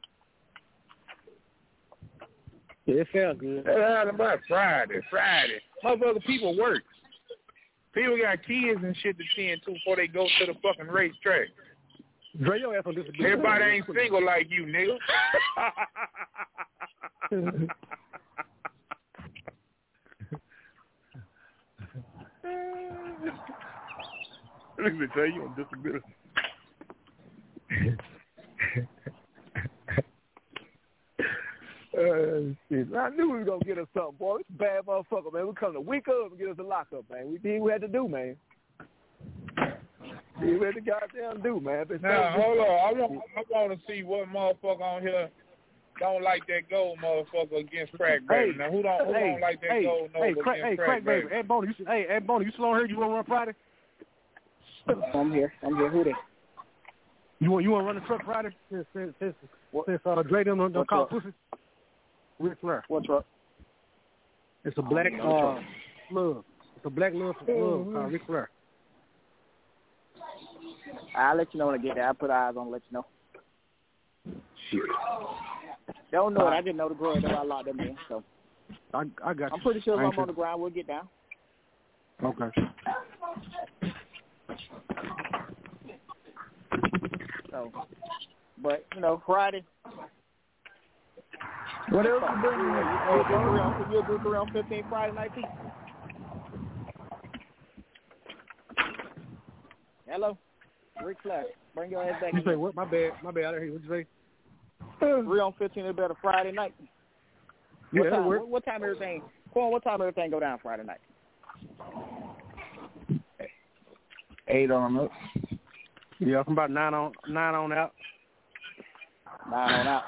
Yeah, it sounds good. That's about Friday. Motherfucker, people work. People got kids and shit to tend to before they go to the fucking racetrack. Dre, your ass on disability. Everybody ain't single like you, nigga. Let me tell you on disability. Shit. I knew we was gonna get us something, boy. It's a bad motherfucker, man. We come to week up and get us a lockup, man. We did what we had to do, man. We had to goddamn do, man. Now, hold on. I want to see what motherfucker on here don't like that gold motherfucker against Crack Baby? Now who don't like that gold against Crack Baby? Ed Boney, you still on here? You want to run Friday? I'm here. Who there? You want to run the truck Friday? Since Dre don't call pussy. Ric Flair. What truck? It's a black love. It's a black love called Ric Flair. I'll let you know when I get there. I'll put eyes on, let you know. Shit. They don't know it. I didn't know the girl. I locked them in. So I got you. I'm pretty sure if I'm on the ground, we'll get down. Okay. So, but, Friday. What else you bringing in? You'll do around 15 Friday night, too. Hello? Ric Flair. Bring your ass back. You say what? My bad. I didn't hear you. What'd you say? 3 on 15 is better Friday night. Yeah, that'll work. What time everything? Quan, what time everything go down Friday night? 8 on up. Yeah, from about 9 on out. 9 on out.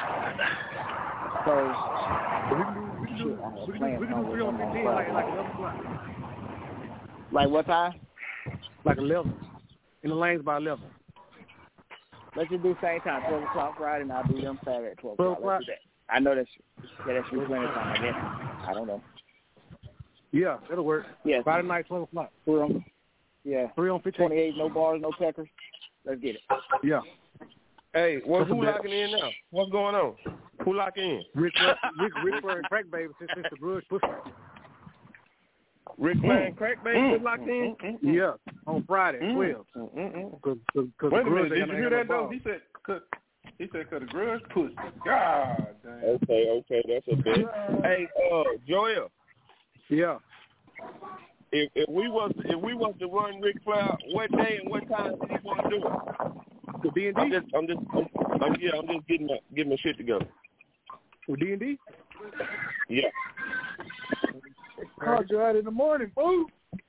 So we can do 3 on 15 like 11 o'clock. Like what time? Like 11. In the lanes by 11. Let's just do same time, 12 o'clock Friday, and I'll do them Saturday at 12 o'clock. Let's do that. I know that's plenty of time, I guess. I don't know. Yeah, that'll work. Yeah. Friday night, 12 o'clock. 3 on 15. 28, no bars, no peckers. Let's get it. Yeah. Hey, who locking in now? What's going on? Who locking in? Ric Flair and Crack Baby since the grudge pussy. Ric Flair and Crack Baby locked in? Yeah, on Friday, 12. Wait a minute, did you hear that though? He said, cause the grudge pussy. God damn. Okay, that's a bit. Hey, Joel. Yeah. If we was to run Ric Flair, what day and what time did he want to do it? With D&D? I'm just getting my shit together. With D&D? Yeah. Called you out in the morning, boo.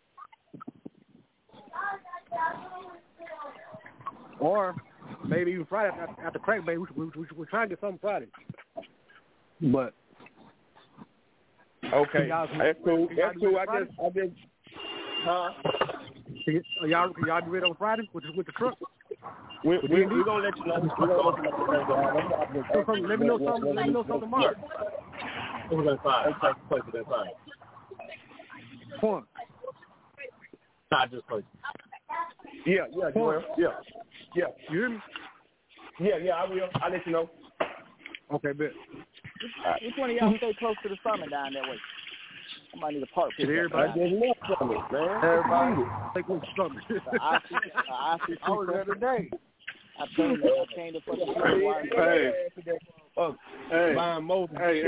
Or maybe even Friday after Crack Baby. We're trying to get something Friday. But okay, that's cool. I just. Can y'all be ready on Friday with the truck? We're gonna let you know. Let me know something tomorrow. It was at 5. It's like place it at 5. Point. Not just place. Yeah, Joel. Yeah. You hear me? Yeah, I will. I'll let you know. Okay, bet. Which one of y'all stay close to the summit down that way? I might need a park. Everybody. I just left Summit, man. Everybody. Take one Summit. I was there today. I came to fucking buying Moses. Hey,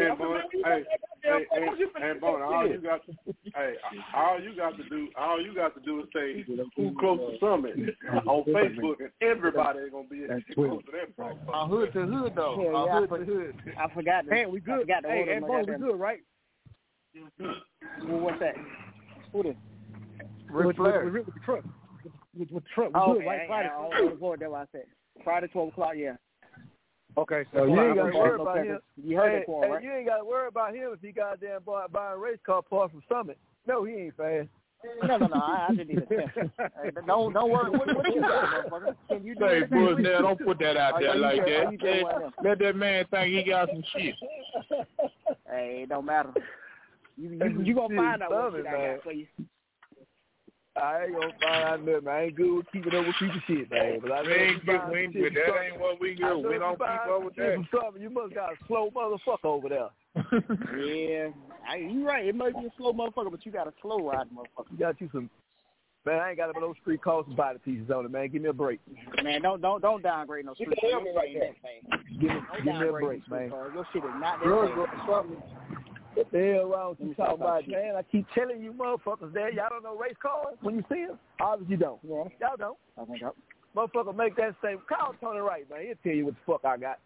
Bona, all you got to do is say who close to Summit on Facebook, and everybody ain't gonna be close to that place. Hood to hood though. Yeah, hood to hood. I forgot. Hey, we good. Hey, Bona, we good, right? Well, what's that? Who this? Ric Flair. With the truck. With the truck. We good, right? Friday. That's what I said. Friday, 12 o'clock, yeah. Okay, so you ain't got to worry about him. You heard that point, right? You ain't got to worry about him if he goddamn buying race car parts from Summit. No, he ain't fast. No, I didn't even attempt. Don't worry. What you got, motherfucker? Can you do Hey, that? boy, now don't put that out there like that. Let that man think he got some shit. Hey, it don't matter. You gonna find out what shit I got for you. I ain't gonna find out nothing. I ain't good with keeping up with people's shit, man. But we ain't good. That ain't what we do. We don't keep up with that. You must got a slow motherfucker over there. Yeah, you right. It might be a slow motherfucker, but you got a slow ride motherfucker. You got you some. Man, I ain't got no street cars and body pieces on it, man. Give me a break. Man, don't downgrade no street cars. Give me a break, man. Your shit is not that thing. What the hell wrong with you talking about, man? I keep telling you motherfuckers that y'all don't know race cars when you see them. Obviously you don't. Yeah. Y'all don't. I think so. Motherfucker make that same. Call Tony Wright, man. He'll tell you what the fuck I got.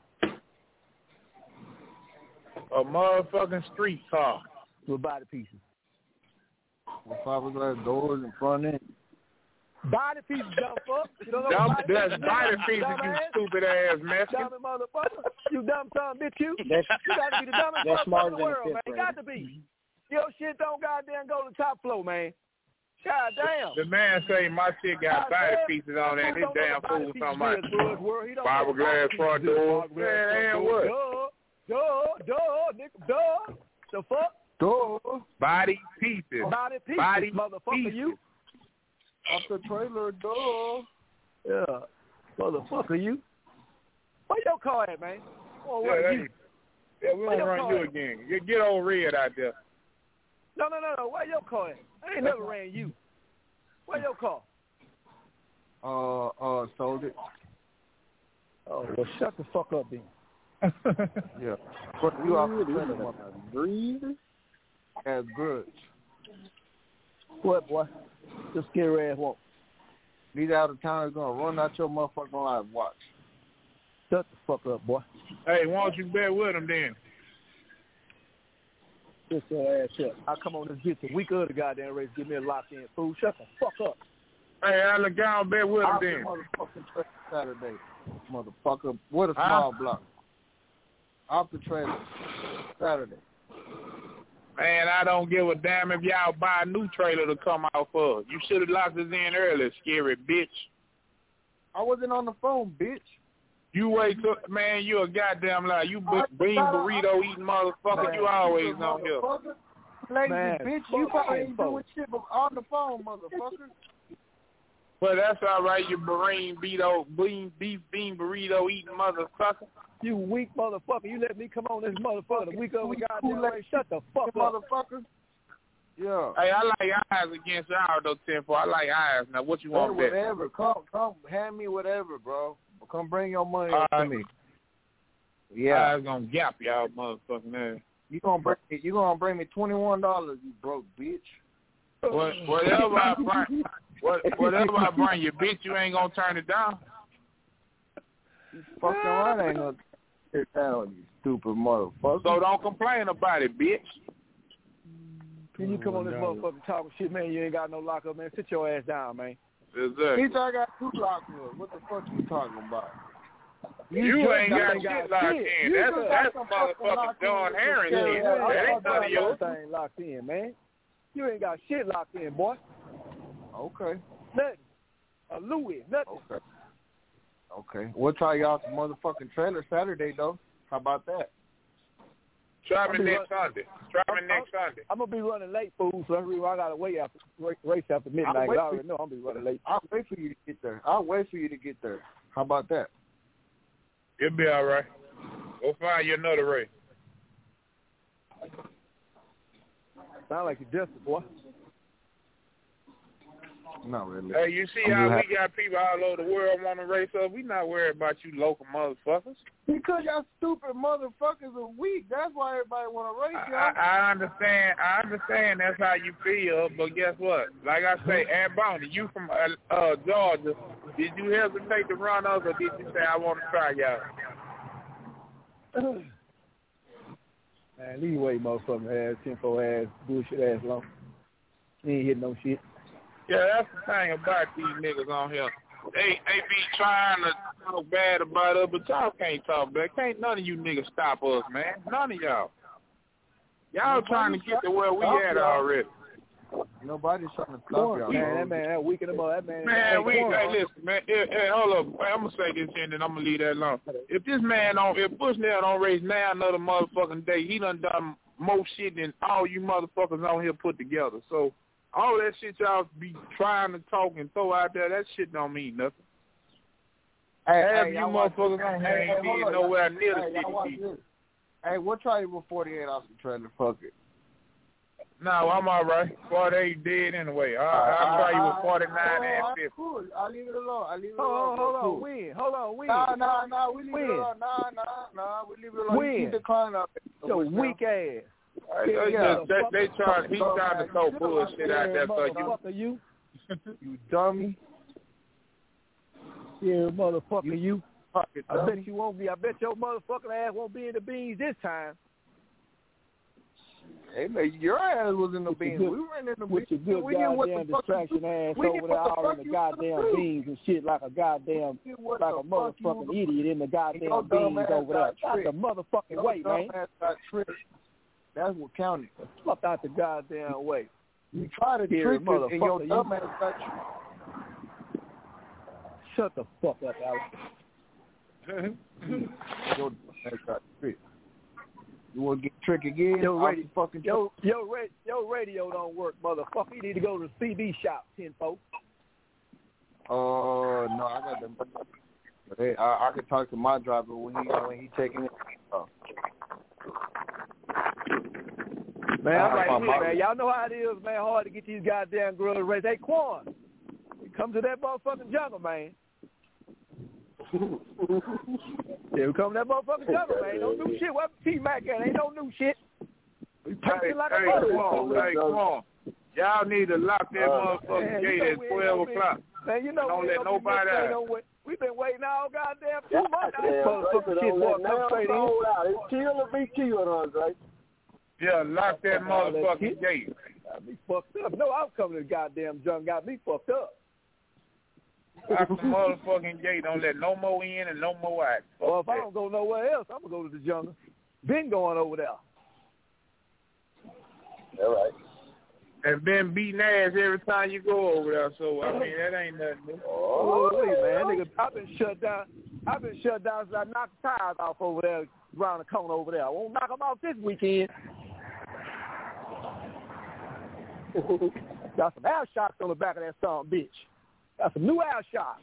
A motherfucking street car. With body pieces. With fiberglass doors and front end. Body pieces, dumb fuck. You don't know That's body pieces, you stupid ass mess. Dumb motherfucker. You dumb son, bitch, you. You got to be the dumbest motherfucker in the world, man. You got to be. Your shit don't goddamn go to the top floor, man. God damn. The man say my shit got body pieces on it. His damn fool talking about fiberglass front door. Man, what? Duh. The fuck? Duh. Body pieces. Body motherfucker, pieces. you. Off the trailer, duh. Yeah. Motherfucker, you. Where your car at, man? Oh, we don't run you again. Get old Red out there. No. Where your car at? I ain't never ran you. Where your car? Sold it. Oh, well, shut the fuck up, then. Yeah. But you off the trailer, breathe as grudge. What, boy? Your scary ass won't. These out of towners gonna run out your motherfucking life. Watch. Shut the fuck up, boy. Hey, why don't you bet with him then? Shut your ass up. I come on this bitch a week of the goddamn race, give me a lock-in fool. Shut the fuck up. Hey, I look down bet with him then. Motherfucking Saturday, motherfucker. What a small block. Off the trailer Saturday. Man, I don't give a damn if y'all buy a new trailer to come out for. You should have locked us in earlier, scary bitch. I wasn't on the phone, bitch. You wait till, man, you a goddamn lie. You bean burrito eating motherfucker. Man, you always on here. Lazy bitch, you probably ain't doing shit but on the phone, motherfucker. Well, that's all right, you bean burrito eating motherfucker. You weak motherfucker. You let me come on this motherfucker the week of the goddamn race. Shut the fuck up. Motherfucker. Yeah. Hey, I like eyes against y'all, though, 10-4. I like eyes. Now, what you want, whatever. Come, hand me whatever, bro. Come bring your money to me. Yeah. Eyes gonna gap y'all motherfucking ass. You gonna bring me $21, you broke bitch. Whatever I bring you, bitch, you ain't gonna turn it down. You fucking right, ain't gonna turn it down, you stupid motherfucker. So don't complain about it, bitch. Can you come on this motherfucker talking shit, man? You ain't got no lockup, man. Sit your ass down, man. Exactly. Bitch, I got 2 lockups. What the fuck you talking about? You ain't got shit locked in. That's motherfucking John Herring shit. That ain't none of yours. Ain't locked in, man. You ain't got shit locked in, boy. Okay. Nothing. A Louis, nothing. Okay. We'll try y'all some motherfucking trailer Saturday, though. How about that? Try me next Sunday. I'm going to be running late, fool, so that's the reason why I got to wait after race after midnight. I already know I'm going to be running late. I'll wait for you to get there. How about that? It'll be all right. Go find you another race. Sound like you're desperate, boy. Not really. Hey, you see how we got people all over the world want to race us? We not worried about you local motherfuckers. Because y'all stupid motherfuckers are weak. That's why everybody want to race y'all. I understand that's how you feel, but guess what? Like I say, Aunt Bonnie, you from Georgia, did you hesitate to run us, or did you say, I want to try y'all? Man, leave away, motherfucking ass, 10-4 ass, bullshit ass long. You ain't hitting no shit. Yeah, that's the thing about these niggas on here. They be trying to talk bad about us, but y'all can't talk bad. Can't none of you niggas stop us, man. None of y'all. Y'all trying to get to where we at already. Nobody's trying to stop y'all. Man, that weakened them up. That man. Man, listen, man. Hey, hold up. I'm gonna say this and then I'm gonna leave that alone. If Bushnell don't race now another motherfucking day, he done more shit than all you motherfuckers on here put together. So all that shit y'all be trying to talk and throw out there, that shit don't mean nothing. Hey, you motherfuckers on here ain't being nowhere near the shit you be. Hey, we'll try you with 48 off the trailer. Fuck it. No, I'm all right. 48 dead anyway. I'll try you with 49 and 50. Cool. I'll leave it alone. Hold on. Win. Nah. We leave it alone. Nah. We leave it alone. Win. Keep the climb up. Your weak ass. He trying to throw bullshit out there for you. You dummy. Yeah, motherfucker, you. I bet you won't be. I bet your motherfucking ass won't be in the beans this time. Hey, man, your ass was in the beans. We were in the beans. With your good goddamn distraction ass over there all in the goddamn beans and shit like a goddamn, like a motherfucking idiot in the goddamn beans over there. That's the motherfucking way, man. That's what counted. Fuck out the goddamn way. You try to trick us and your dumb ass got tricked. Shut the fuck up, Alex. Your dumb ass got tricked. You want to get tricked again? Your radio don't work, motherfucker. You need to go to the CD shop, 10 folks. No, I got them. Hey, I can talk to my driver when he taking it. Man, I'm like, man, y'all know how it is, man. Hard to get these goddamn girls raised. Hey, Quan, you come to that motherfucking jungle, man. Yeah, we come to that motherfucking jungle, man. Ain't no new shit. What T-Mac at? Ain't no new shit. We punching like a motherfucker. Hey, come on. Y'all need to lock that motherfucking gate at 12 o'clock. Man, you know, don't let nobody out. We've been waiting all goddamn 2 months. Motherfucking shit, boy, come straight in. It's kill or be killed, Andre. Yeah, lock that motherfucking gate. Got me fucked up. No, I'm coming to the goddamn jungle. Got me fucked up. Lock the motherfucking gate. Don't let no more in and no more out. Well, if I don't go nowhere else, I'm going to go to the jungle. Been going over there. All right. And been beating ass every time you go over there, so, I mean, that ain't nothing new. Oh, wait, man. Nigga, I've been shut down since I knocked the tires off over there, around the corner over there. I won't knock them off this weekend. Got some air shots on the back of that son of a bitch. Got some new air shots.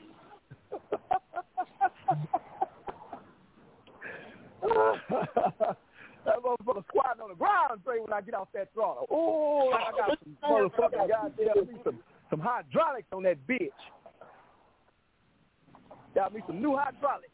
That motherfucker squatting on the ground straight when I get off that throttle. Oh, I got some motherfucking goddamn some hydraulics on that bitch. Got me some new hydraulics.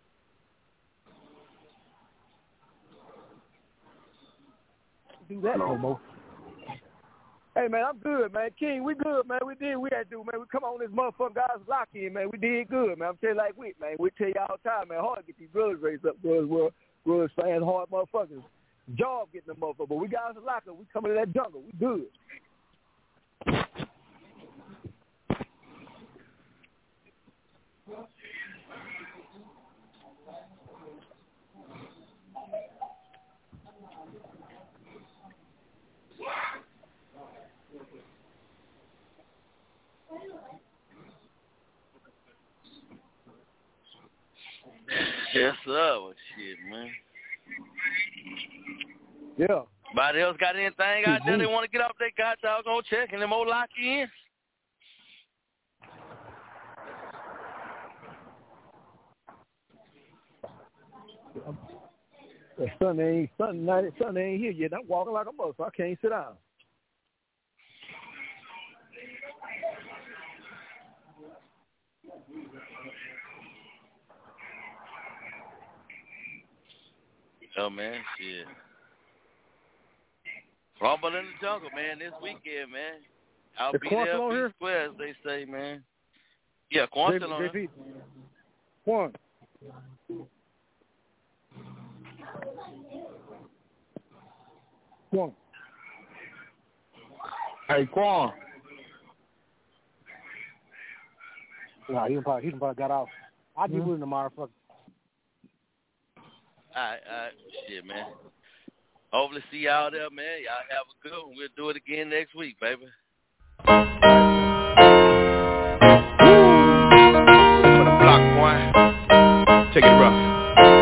Do that no more. Hey, man, I'm good, man. King, we good, man. We did what we had to do, man. We come on this motherfucker guys lock in, man. We did good, man. I'm telling you like we, man. We tell you all the time, man. Hard to get these brothers raised up, brothers, grudge fans, hard motherfuckers. Job getting them motherfuckers. But we got us a locker. We coming to that jungle. We good. Yes, sir. Well, shit, man. Yeah. Anybody else got anything out there they want to get off their goddamn go check and them old lock in? The sun ain't here yet. I'm walking like a mother, so I can't sit down. Oh, man, shit. Rumble in the jungle, man, this weekend, man. I'll be there, be square, as they say, man. Yeah, Quan's still on here. Quan. Quan. Hey, Quan. Nah, he probably got off. I'll be with him tomorrow, fuck. All right, shit, man. Hopefully see y'all there, man. Y'all have a good one. We'll do it again next week, baby. For the block, boy. Take it rough.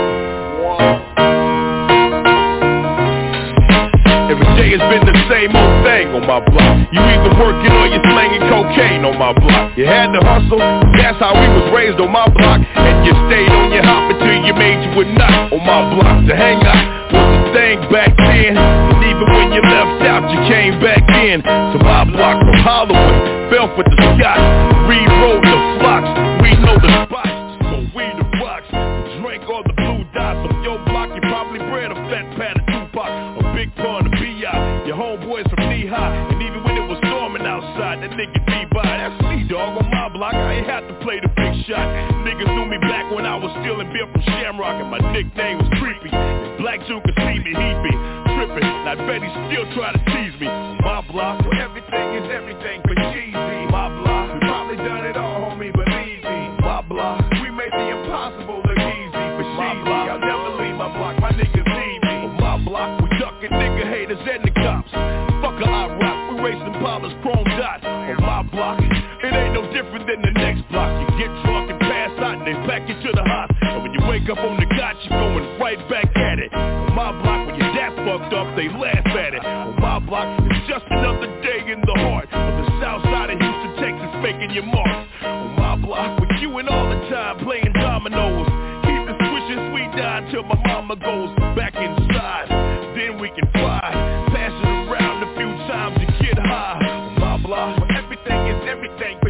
Every day it's been the same old thing on my block. You either working or you slanging cocaine on my block. You had to hustle, that's how we was raised on my block. And you stayed on your hop until you made you a nut on my block. To hang out was the thing back then. And even when you left out, you came back in. To my block from Hollywood, fell for the Scotch, rewrote the flocks. We know the spots, so we the rocks. Drink all the blue dots on your block. You probably bred a fat pat of Tupac, a big pun of B.I. Your homeboys from knee-high, and even when it was storming outside, that nigga be by. That's me, dog, on my block. I ain't had to play the big shot. Niggas knew me back when I was stealing beer from Shamrock, and my nickname was Creepy. If Black Jew could see me, he'd be tripping. Now I bet he still try to tease me. On my block, where everything is everything but cheesy. My block, we probably done it all, homie, believe me. My block, we made the impossible look easy. But cheesy, I'll never leave my block, my niggas need me. On my block, we ducking nigga haters and the cops. Fuck a I rock, we racing Palmer's chrome dot. On my block, it ain't no different than the next block. You get drunk and pass out and they pack you to the hospital. And when you wake up on the cot, you're going right back at it. On my block, when your dad fucked up, they laugh at it. On my block, it's just another day in the heart of the south side of Houston, Texas, making your mark. On my block, with you and all the time playing dominoes. Keep the switching sweet down till my mama goes back inside. Then we can fly, pass it around a few times and get high. On my block, where everything is everything.